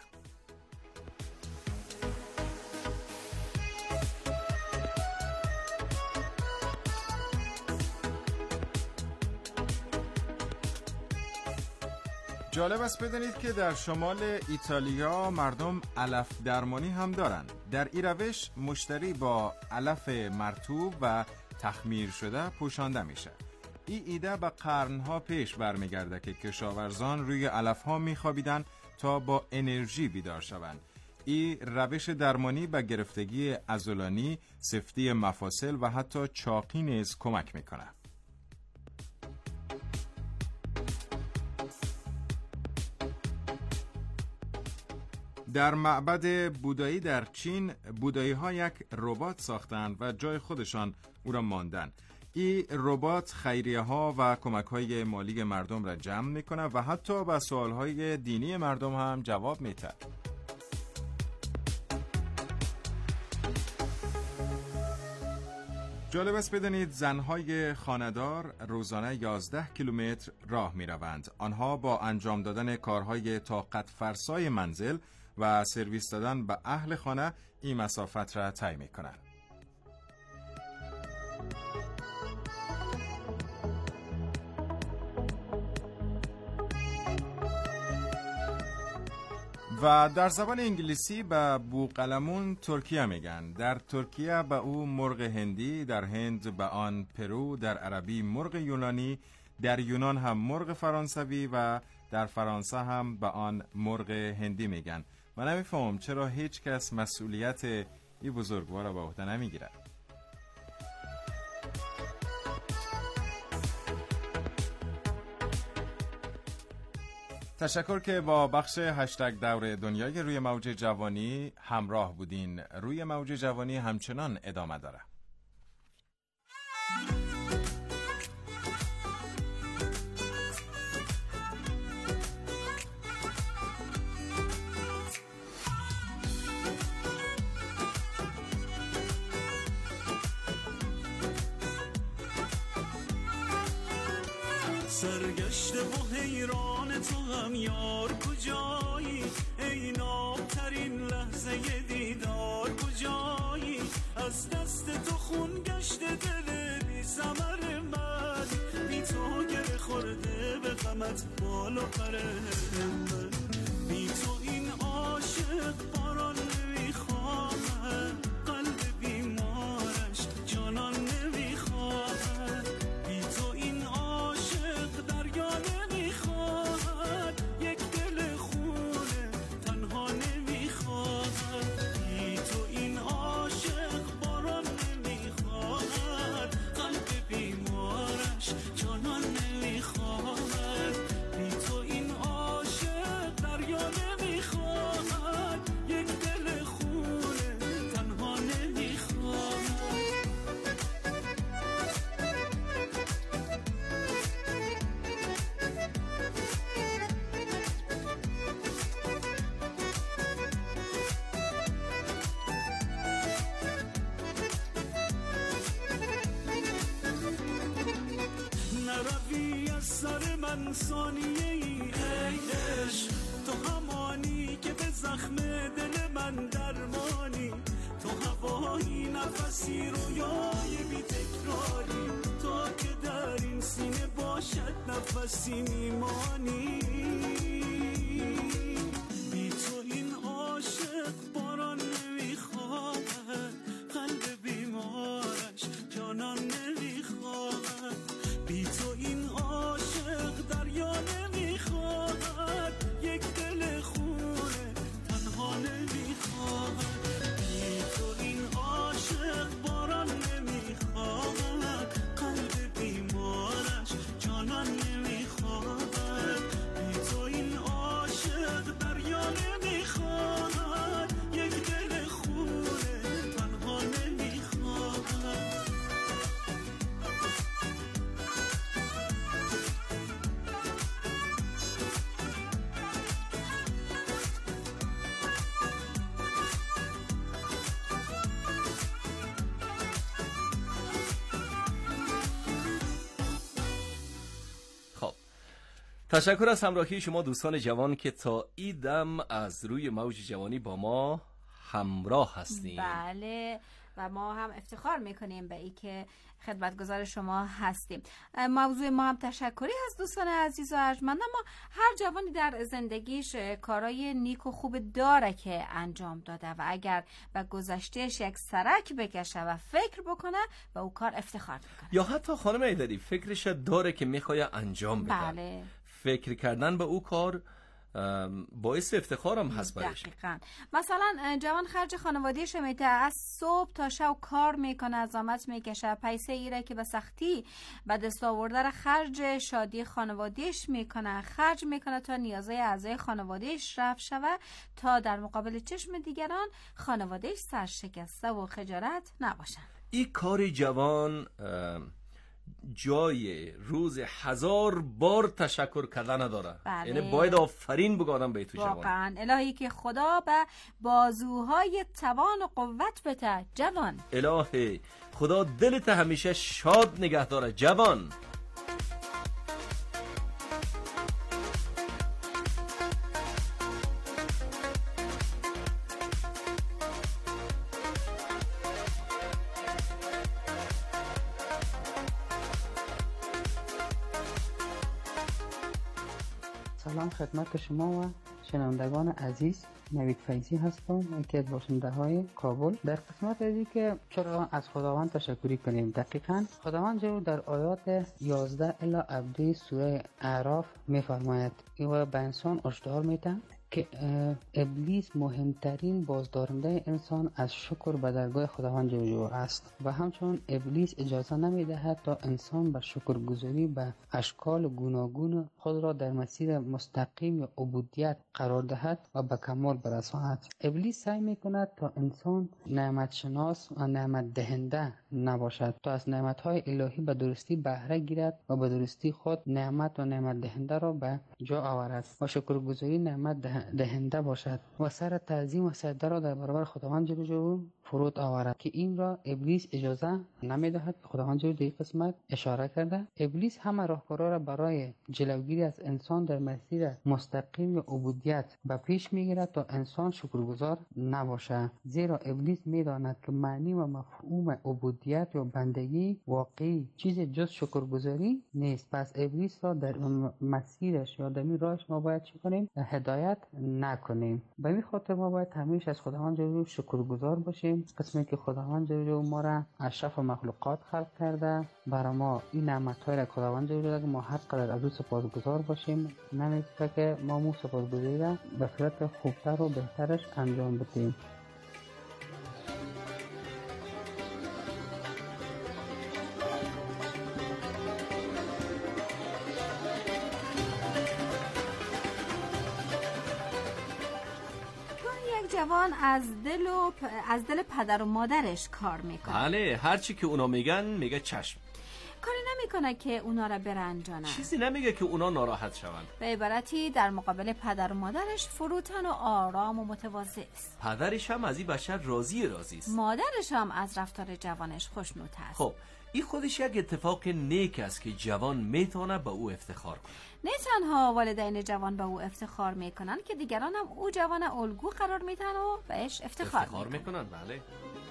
Speaker 17: جالب است بدانید که در شمال ایتالیا مردم علف درمانی هم دارن. در این روش مشتری با علف مرطوب و تخمیر شده پوشانده میشه. این ایده به قرنها پیش برمیگرده که کشاورزان روی علفها میخوابیدن تا با انرژی بیدار شوند. این روش درمانی به گرفتگی عضلانی، سفتی مفاصل و حتی چاقی نیز کمک میکنه. در معبد بودایی در چین، بودایی ها یک ربات ساختند و جای خودشان او را ماندن. این ربات خیریه ها و کمک های مالی مردم را جمع میکنه و حتی به سوال های دینی مردم هم جواب میده. جالب است بدانید زنهای خانه‌دار روزانه یازده کیلومتر راه میروند. آنها با انجام دادن کارهای طاقت فرسای منزل و سرویس دادن به اهل خانه این مسافت را طی می‌کنند. و در زبان انگلیسی به بوقلمون ترکیه میگن. در ترکیه به او مرغ هندی، در هند به آن پرو، در عربی مرغ یونانی، در یونان هم مرغ فرانسوی و در فرانسه هم به آن مرغ هندی میگن. من نمیفهمم چرا هیچ کس مسئولیت این بزرگوار را به عهده نمیگیرد. تشکر که با بخش هشتگ دور دنیای روی موج جوانی همراه بودین. روی موج جوانی همچنان ادامه داره.
Speaker 11: سرگشته و حیران تو هم یار کجایی، ای نابترین لحظه دیدار کجایی، از دست تو خون گشته دل بی ثمر من، بی تو گره خورده به غمت بال و پر من، بی تو این عاشق باران نمیخواهد، قلب بیمارش جانان نمیخواهد، بی تو این عاشق دریا نمیخواهد، یک دل خونه تنها نمیخواهد، بی تو این عاشق باران نمیخواهد، قلب بیمارش جانان نمیخواهد، بی تو این عاشق دریا نمیخواهد، یک دل خونه تنها نمیخواهد. نروی از سر من ثانیه ای ای عشق، تو همانی که به زخم دل من درمانی، تو هوایی نفسی رویای بی تکراری، تا که در این سینه باشد نفسی میمانی، بی تو این عاشق باران نمیخواهد، قلب بیمارش جانان نمیخواهد، بی تو این عاشق دریا نمیخواهد، یک دل خونه تنها نمیخواهد، بی تو این عاشق باران نمیخواهد، قلب بیمارش جانان نمیخواهد، بی تو این عاشق
Speaker 7: تشکر از همراهی شما دوستان جوان که تا این دم از روی موج جوانی با ما همراه هستیم.
Speaker 2: بله و ما هم افتخار میکنیم به ای که خدمتگزار شما هستیم. موضوع ما هم تشکری از دوستان عزیز و ارجمند، اما هر جوانی در زندگیش کارای نیک و خوب داره که انجام داده و اگر به گذشتهش یک سرک بکشه و فکر بکنه به او کار افتخار میکنه.
Speaker 7: یا حتی خانم ایدری فکرش داره که میخواد انجام بده.
Speaker 2: بله.
Speaker 7: فکر کردن به او کار باعث افتخارم هست برش.
Speaker 2: دقیقاً. مثلا جوان خرج خانوادهش میده، از صبح تا شب کار میکنه، از زحمت میکشه، پیسه ایره که به سختی به دست آورده را خرج شادی خانوادهش میکنه، خرج میکنه تا نیازهای اعضای خانوادهش رفع شوه تا در مقابل چشم دیگران خانوادهش سرشکسته و خجالت نباشن.
Speaker 7: این کار جوان جای روز هزار بار تشکر کردن نداره.
Speaker 2: بله.
Speaker 7: یعنی باید آفرین بگم به تو جوان.
Speaker 2: واقعا الهی که خدا به بازوهای توان و قوت بده جوان.
Speaker 7: الهی خدا دلت همیشه شاد نگه داره جوان.
Speaker 16: سلام خدمت شما و شنوندگان عزیز. نوید فیضی هستم که باشنده های کابل. در قسمت ازی که چرا از خداوند تشکری کنیم، دقیقاً خداوند جلو در آیات یازده الی عبده سوره اعراف میفرماید و به انسان هشدار میده که ابلیس مهمترین بازدارنده انسان از شکر به درگاه خداوند جل جلاله است و همچنین ابلیس اجازه نمیدهد تا انسان به شکرگزاری به اشکال گوناگون خود را در مسیر مستقیم یا عبودیت قرار دهد و به کمال برساند. ابلیس سعی میکند تا انسان نعمت شناس و نعمت دهنده نباشد، تا از نعمت های الهی به درستی بهره گیرد و به درستی خود نعمت و نعمت دهنده را به جا آورد و شکرگزاری نعمت ده دهنده باشد و سر تعظیم و سجده را در برابر خداوند جل جلاله فرود آورد که این را ابلیس اجازه نمیدهد. خداوند جل جلاله قسمت اشاره کرده ابلیس همه راهکارها را برای جلوگیری از انسان در مسیر مستقیم و عبودیت به پیش میگیرد تا انسان شکرگزار نباشد، زیرا ابلیس میداند که معنی و مفهوم عبودیت یا بندگی واقعی چیز جز شکرگزاری نیست. پس ابلیس را در مسیرش یا در راهش ما باید چی کنیم؟ هدایت نکنیم. به این خاطر ما باید همیشه از خداوند جل جلاله شکرگزار باشیم، قسمی که خداوند جل جلاله ما را اشرف مخلوقات خلق کرده. برای ما این نعمت‌های را خداوند جل جلاله ما هر قدر از او سپاسگزار باشیم، نمیشه که ما مو سپاسگزاری را به صورت خوبتر و بهترش انجام بدیم.
Speaker 2: جوان از دل و پ... از دل پدر و مادرش کار میکنه.
Speaker 7: بله، هرچی که اونا میگن میگه چشم.
Speaker 2: کاری نمیکنه که اونا را برنجانه.
Speaker 7: چیزی نمیگه که اونا ناراحت شوند.
Speaker 2: به عبارتی در مقابل پدر و مادرش فروتن و آرام و متواضع است.
Speaker 7: پدرش هم از این بشر راضی راضی است.
Speaker 2: مادرش هم از رفتار جوانش خوشنود است.
Speaker 7: خب این خودش یک اتفاق نیک است که جوان میتونه به او افتخار کنه.
Speaker 2: نه تنها والدین جوان به او افتخار میکنن که دیگران هم او جوان الگو قرار میدن و بهش افتخار,
Speaker 7: افتخار میکنن. بله.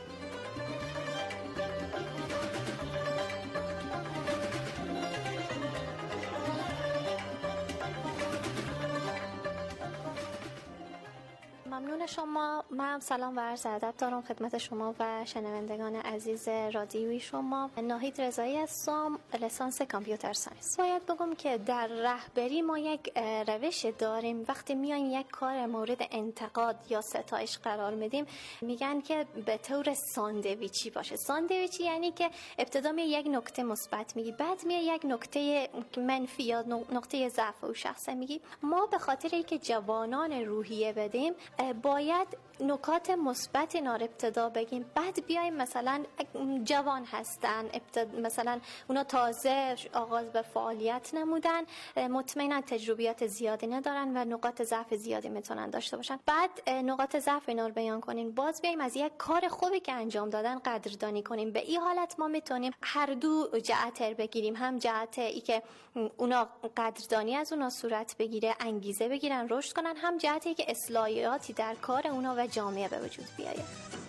Speaker 18: ممنون شما. من سلام و عرض ادب دارم خدمت شما و شنوندگان عزیز رادیویی شما. ناهید رضایی هستم، لیسانس کامپیوتر ساینس. باید بگم که در رهبری ما یک روش داریم. وقتی میایم یک کار مورد انتقاد یا ستایش قرار میدیم، میگن که به طور ساندویچی باشه. ساندویچی یعنی که ابتدا می یک نکته مثبت میگی، بعد می یک نکته منفی یا نقطه ضعف او شخص میگی. ما به خاطر اینکه جوانان روحیه بدیم باید نکات مثبت اینا رو ابتدا بگیم، بعد بیایم مثلا جوان هستن، مثلا اونا تازه آغاز به فعالیت نمودن، مطمئنا تجربیات زیادی ندارن و نقاط ضعف زیادی میتونن داشته باشن. بعد نقاط ضعف اینا رو بیان کنیم، باز بیایم از یک کار خوبی که انجام دادن قدردانی کنیم. به این حالت ما میتونیم هر دو جهت بگیریم، هم جهت ای که اونا قدردانی از اونا صورت بگیره، انگیزه بگیرن رشد کنن، هم جهتی که اصلاحاتی در کار اونا و جامعه به وجود بیاید.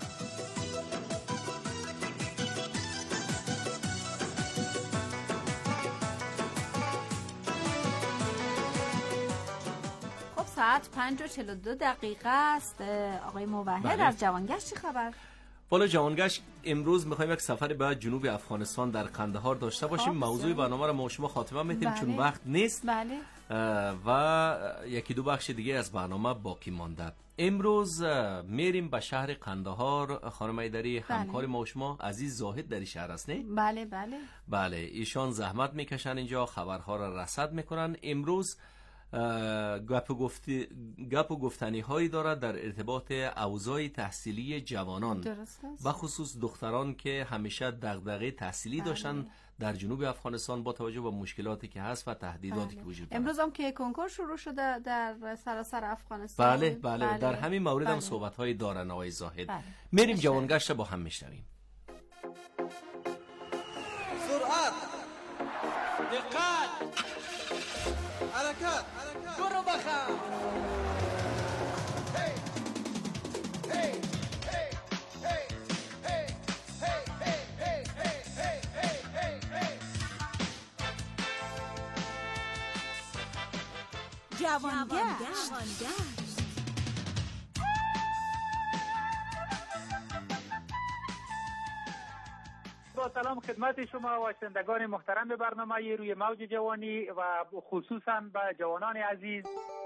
Speaker 2: خب ساعت پنج و چهل و دو دقیقه است. آقای موحد
Speaker 7: بله.
Speaker 2: از جوانگشت چی خبر؟
Speaker 7: بالا جوانگشت امروز میخوایم یک سفر به جنوب افغانستان در قندهار داشته باشیم. موضوع برنامه را ما شما خاتمه میدیم چون وقت نیست.
Speaker 2: بله.
Speaker 7: و یکی دو بخش دیگه از برنامه باقی مانده. امروز میریم به شهر قندهار. خانم ایدری همکار ما شما عزیز زاهد در شهر است نه؟
Speaker 2: بله بله.
Speaker 7: بله ایشان زحمت میکشن اینجا، خبرها را رصد میکنن. امروز گپ و گفتی گپ و گفتنی هایی دارد در ارتباط اوضاع تحصیلی جوانان، و خصوص دختران که همیشه دغدغه تحصیلی بله. داشتن در جنوب افغانستان با توجه به مشکلاتی که هست و تهدیداتی
Speaker 2: بله.
Speaker 7: که وجود دارد.
Speaker 2: امروز هم که کنکور شروع شده در سراسر افغانستان.
Speaker 7: بله بله, بله. در همین مورد بله. هم صحبت های دارن آقای زاهد. بله. میریم جوانگشت با هم میشنویم.
Speaker 19: سرعت، دقت، حرکت، برو بخم.
Speaker 2: جوانگشت.
Speaker 20: با سلام خدمت شما و شنوندگان محترم برنامه روی موج جوانی و خصوصا به جوانان عزیز.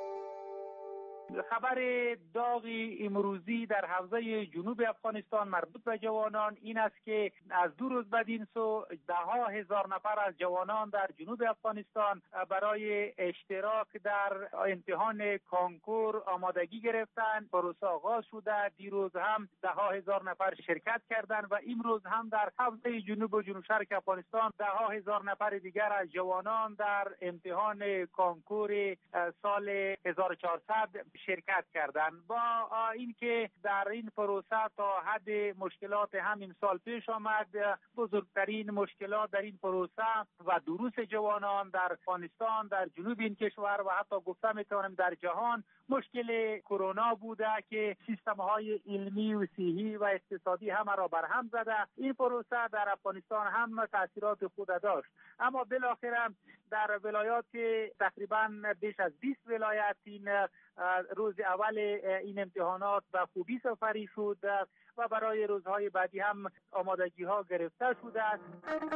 Speaker 20: خبر داغی امروزی در حوزه جنوب افغانستان مربوط به جوانان این است که از دو روز بدین سو ده ها هزار نفر از جوانان در جنوب افغانستان برای اشتراک در امتحان کنکور آمادگی گرفتند. پروسه آغاز شده. دیروز هم ده ها هزار نفر شرکت کردند و امروز هم در حوزه جنوب و جنوب شرق افغانستان ده ها هزار نفر دیگر از جوانان در امتحان کنکور سال هزار و چهارصد شرکت کردند. با اینکه در این پروسه تا حد مشکلات همین سال پیش آمد، بزرگترین مشکلات در این پروسه و دروس جوانان در افغانستان، در جنوب این کشور و حتی گفته میتونم در جهان مشکل کرونا بوده که سیستم های علمی و صحی و اقتصادی همه را برهم زده. این پروسه در افغانستان هم تاثیرات خود داشت، اما بالاخره در ولایات تقریبا بیش از بیست ولایت این روز اول این امتحانات به خوبی سپری شد و برای روزهای بعدی هم آمادگی ها گرفته شده است.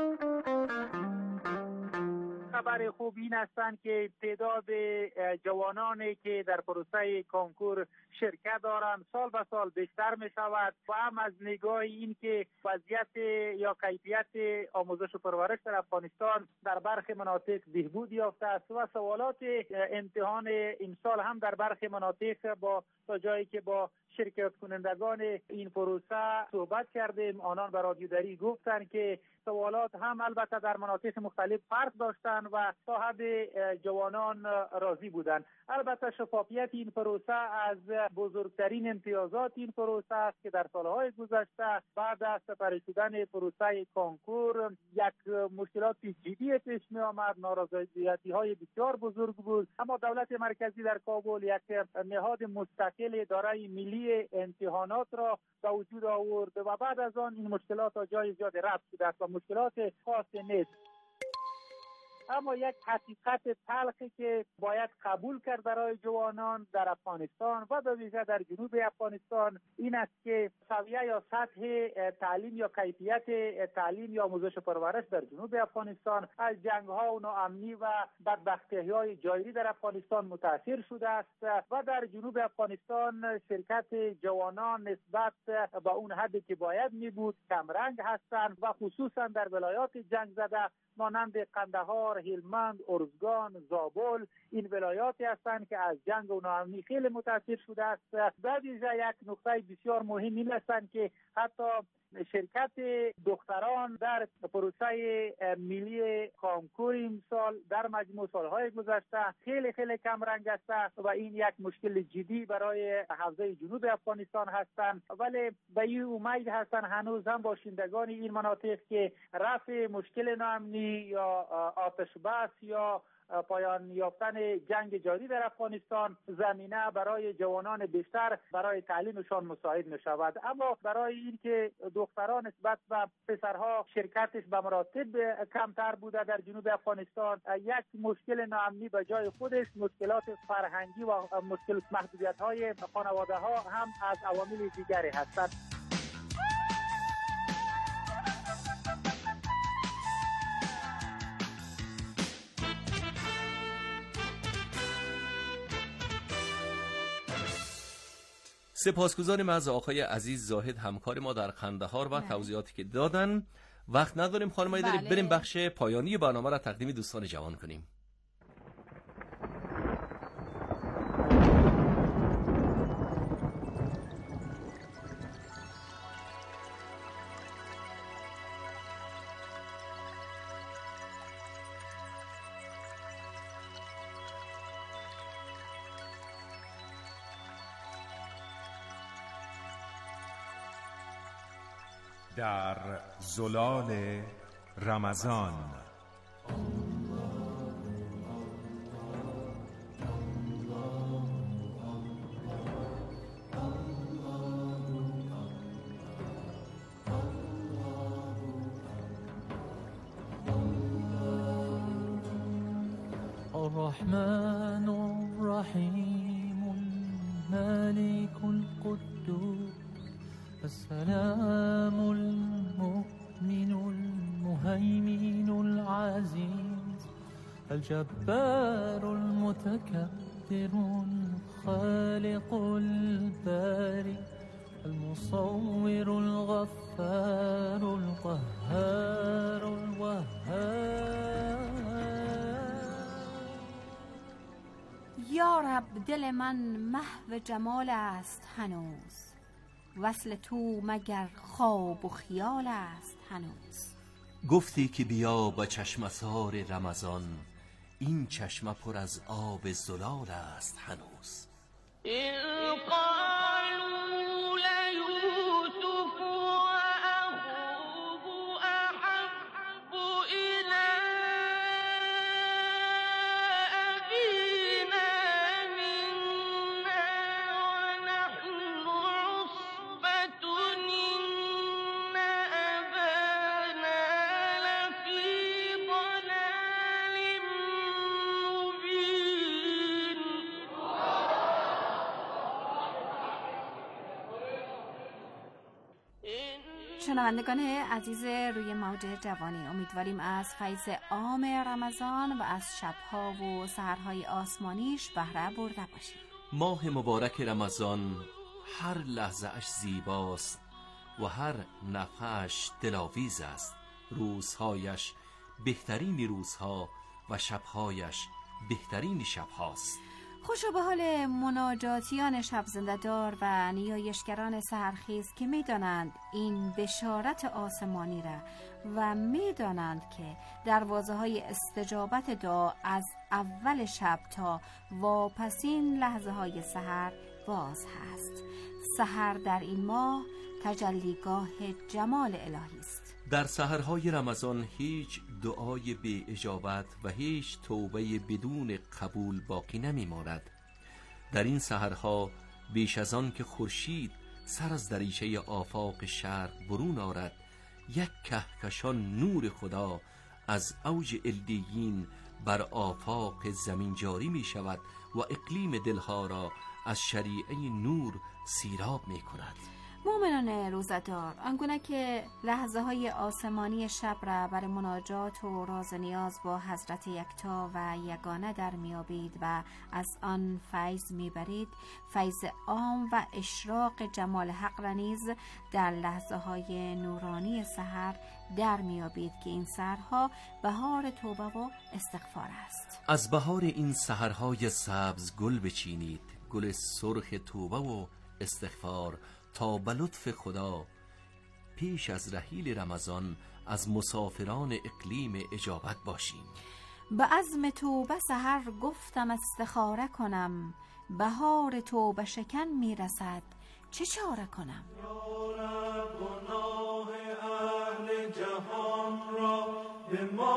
Speaker 20: خبر خوب این هستند که تعداد جوانانی که در پروسه کنکور شرکت دارند سال به سال بیشتر می شود و هم از نگاه این که وضعیت یا کیفیت آموزش و پرورش در افغانستان در برخی مناطق بهبود یافته است و سوالات امتحان امسال هم در برخی مناطق با تا جایی که با شرکت کنندگان این پروسه صحبت کردیم، آنان به رادیو دری گفتند که سوالات هم البته در مناطق مختلف فرق داشتن و تا حد جوانان راضی بودند. البته شفافیت این پروسه از بزرگترین امتیازات این پروسه است که در سالهای گذشته بعد از سپری شدن پروسه کنکور یک مشکلات جدی پیش می آمد، نارضایتی های بسیار بزرگ بود، اما دولت مرکزی در کابل یک نهاد مستقل اداره ملی امتحانات را به وجود آورد و بعد از آن این مشکلات تا جای زیاد رفع شده است و مشکلات خاصی نیست. اما یک حقیقت تلخی که باید قبول کرد برای جوانان در افغانستان و به ویژه در جنوب افغانستان این است که سویه یا سطح تعلیم یا کیفیت تعلیم یا آموزش و پرورش در جنوب افغانستان از جنگ‌ها و ناامنی و بدبختی‌های جاری در افغانستان متاثر شده است و در جنوب افغانستان شرکت جوانان نسبت به اون حدی که باید می بود کمرنگ هستند و خصوصا در ولایات جنگ زده مانند قندهار، کندهار، هلمند، ارزگان، زابل این ولایاتی هستند که از جنگ و ناامنی خیلی متاثر شده است. در ویژه یک نکته بسیار مهم این هستند که حتی شرکت دختران در پروسه ملی کانکور امسال در مجموع سالهای گذشته خیلی خیلی کم رنگ است و این یک مشکل جدی برای حوزه جنوب افغانستان هستند، ولی به این امید هستند هنوز هم باشندگان این مناطق که رفع مشکل ناامنی یا آتش بس یا پایان یافتن جنگ جاری در افغانستان زمینه برای جوانان بیشتر برای تعلیمشان مساعد می شود. اما برای اینکه دختران نسبت به پسرها شرکتش به مراتب کمتر بوده در جنوب افغانستان، یک مشکل ناامنی به جای خودش مشکلات فرهنگی و مشکل محدودیت های خانواده ها هم از عوامل دیگری هستند.
Speaker 7: سپاسگزاریم از آقای عزیز زاهد همکار ما در قندهار و توضیحاتی که دادن. وقت نداریم خانم ایدری،
Speaker 2: بله.
Speaker 7: بریم بخش پایانی برنامه را تقدیم دوستان جوان کنیم.
Speaker 8: در زلال رمضان.
Speaker 11: الرحمن الرحيم الملك القدوس السلام المؤمن المهيمن العزيز الجبار المتكبر الخالق البارئ المصور الغفار القهار الوهاب.
Speaker 2: یا رب دل من محو جمال است هنوز، وصل تو مگر خواب و خیال است هنوز.
Speaker 15: گفتی که بیا با چشم اثار رمضان، این چشم پر از آب زلال است هنوز.
Speaker 2: شنوندگان عزیز روی موج جوانی، امیدواریم از فیض عام رمضان و از شبها و سحرهای آسمانیش بهره برده باشیم.
Speaker 7: ماه مبارک رمضان هر لحظه اش زیباست و هر نفحش دلاویز است. روزهایش بهترین روزها و شبهایش بهترین شبهاست.
Speaker 2: خوشا به حال مناجاتیان شب زنده دار و نیایشگران سحرخیز که میدانند این بشارت آسمانی را و میدانند که دروازه های استجابت دعا از اول شب تا واپسین لحظه های سحر باز هست. سحر در این ماه تجلیگاه جمال الهی است.
Speaker 7: در سحرهای رمضان هیچ دعای بی اجابت و هیچ توبه بدون قبول باقی نمی ماند. در این سحرها بیش از آن که خورشید سر از دریچه آفاق شرق برون آرد، یک کهکشان نور خدا از اوج علیین بر آفاق زمین جاری می شود و اقلیم دلها را از شریعه نور سیراب می کند.
Speaker 2: مؤمنان روزدار، آنگونه که لحظه های آسمانی شب را برای مناجات و راز نیاز با حضرت یکتا و یگانه در میابید و از آن فیض میبرید، فیض عام و اشراق جمال حق را نیز در لحظه های نورانی سحر در میابید که این سحرها بهار توبه و استغفار است.
Speaker 7: از بهار این سحرهای سبز گل بچینید، گل سرخ توبه و استغفار، تا به لطف خدا پیش از رحیل رمضان از مسافران اقلیم اجابت باشیم.
Speaker 2: به عزم توبه سحر گفتم استخاره کنم، بهار توبه شکن میرسد چه چاره کنم.
Speaker 11: گناه اهل جهان را به ما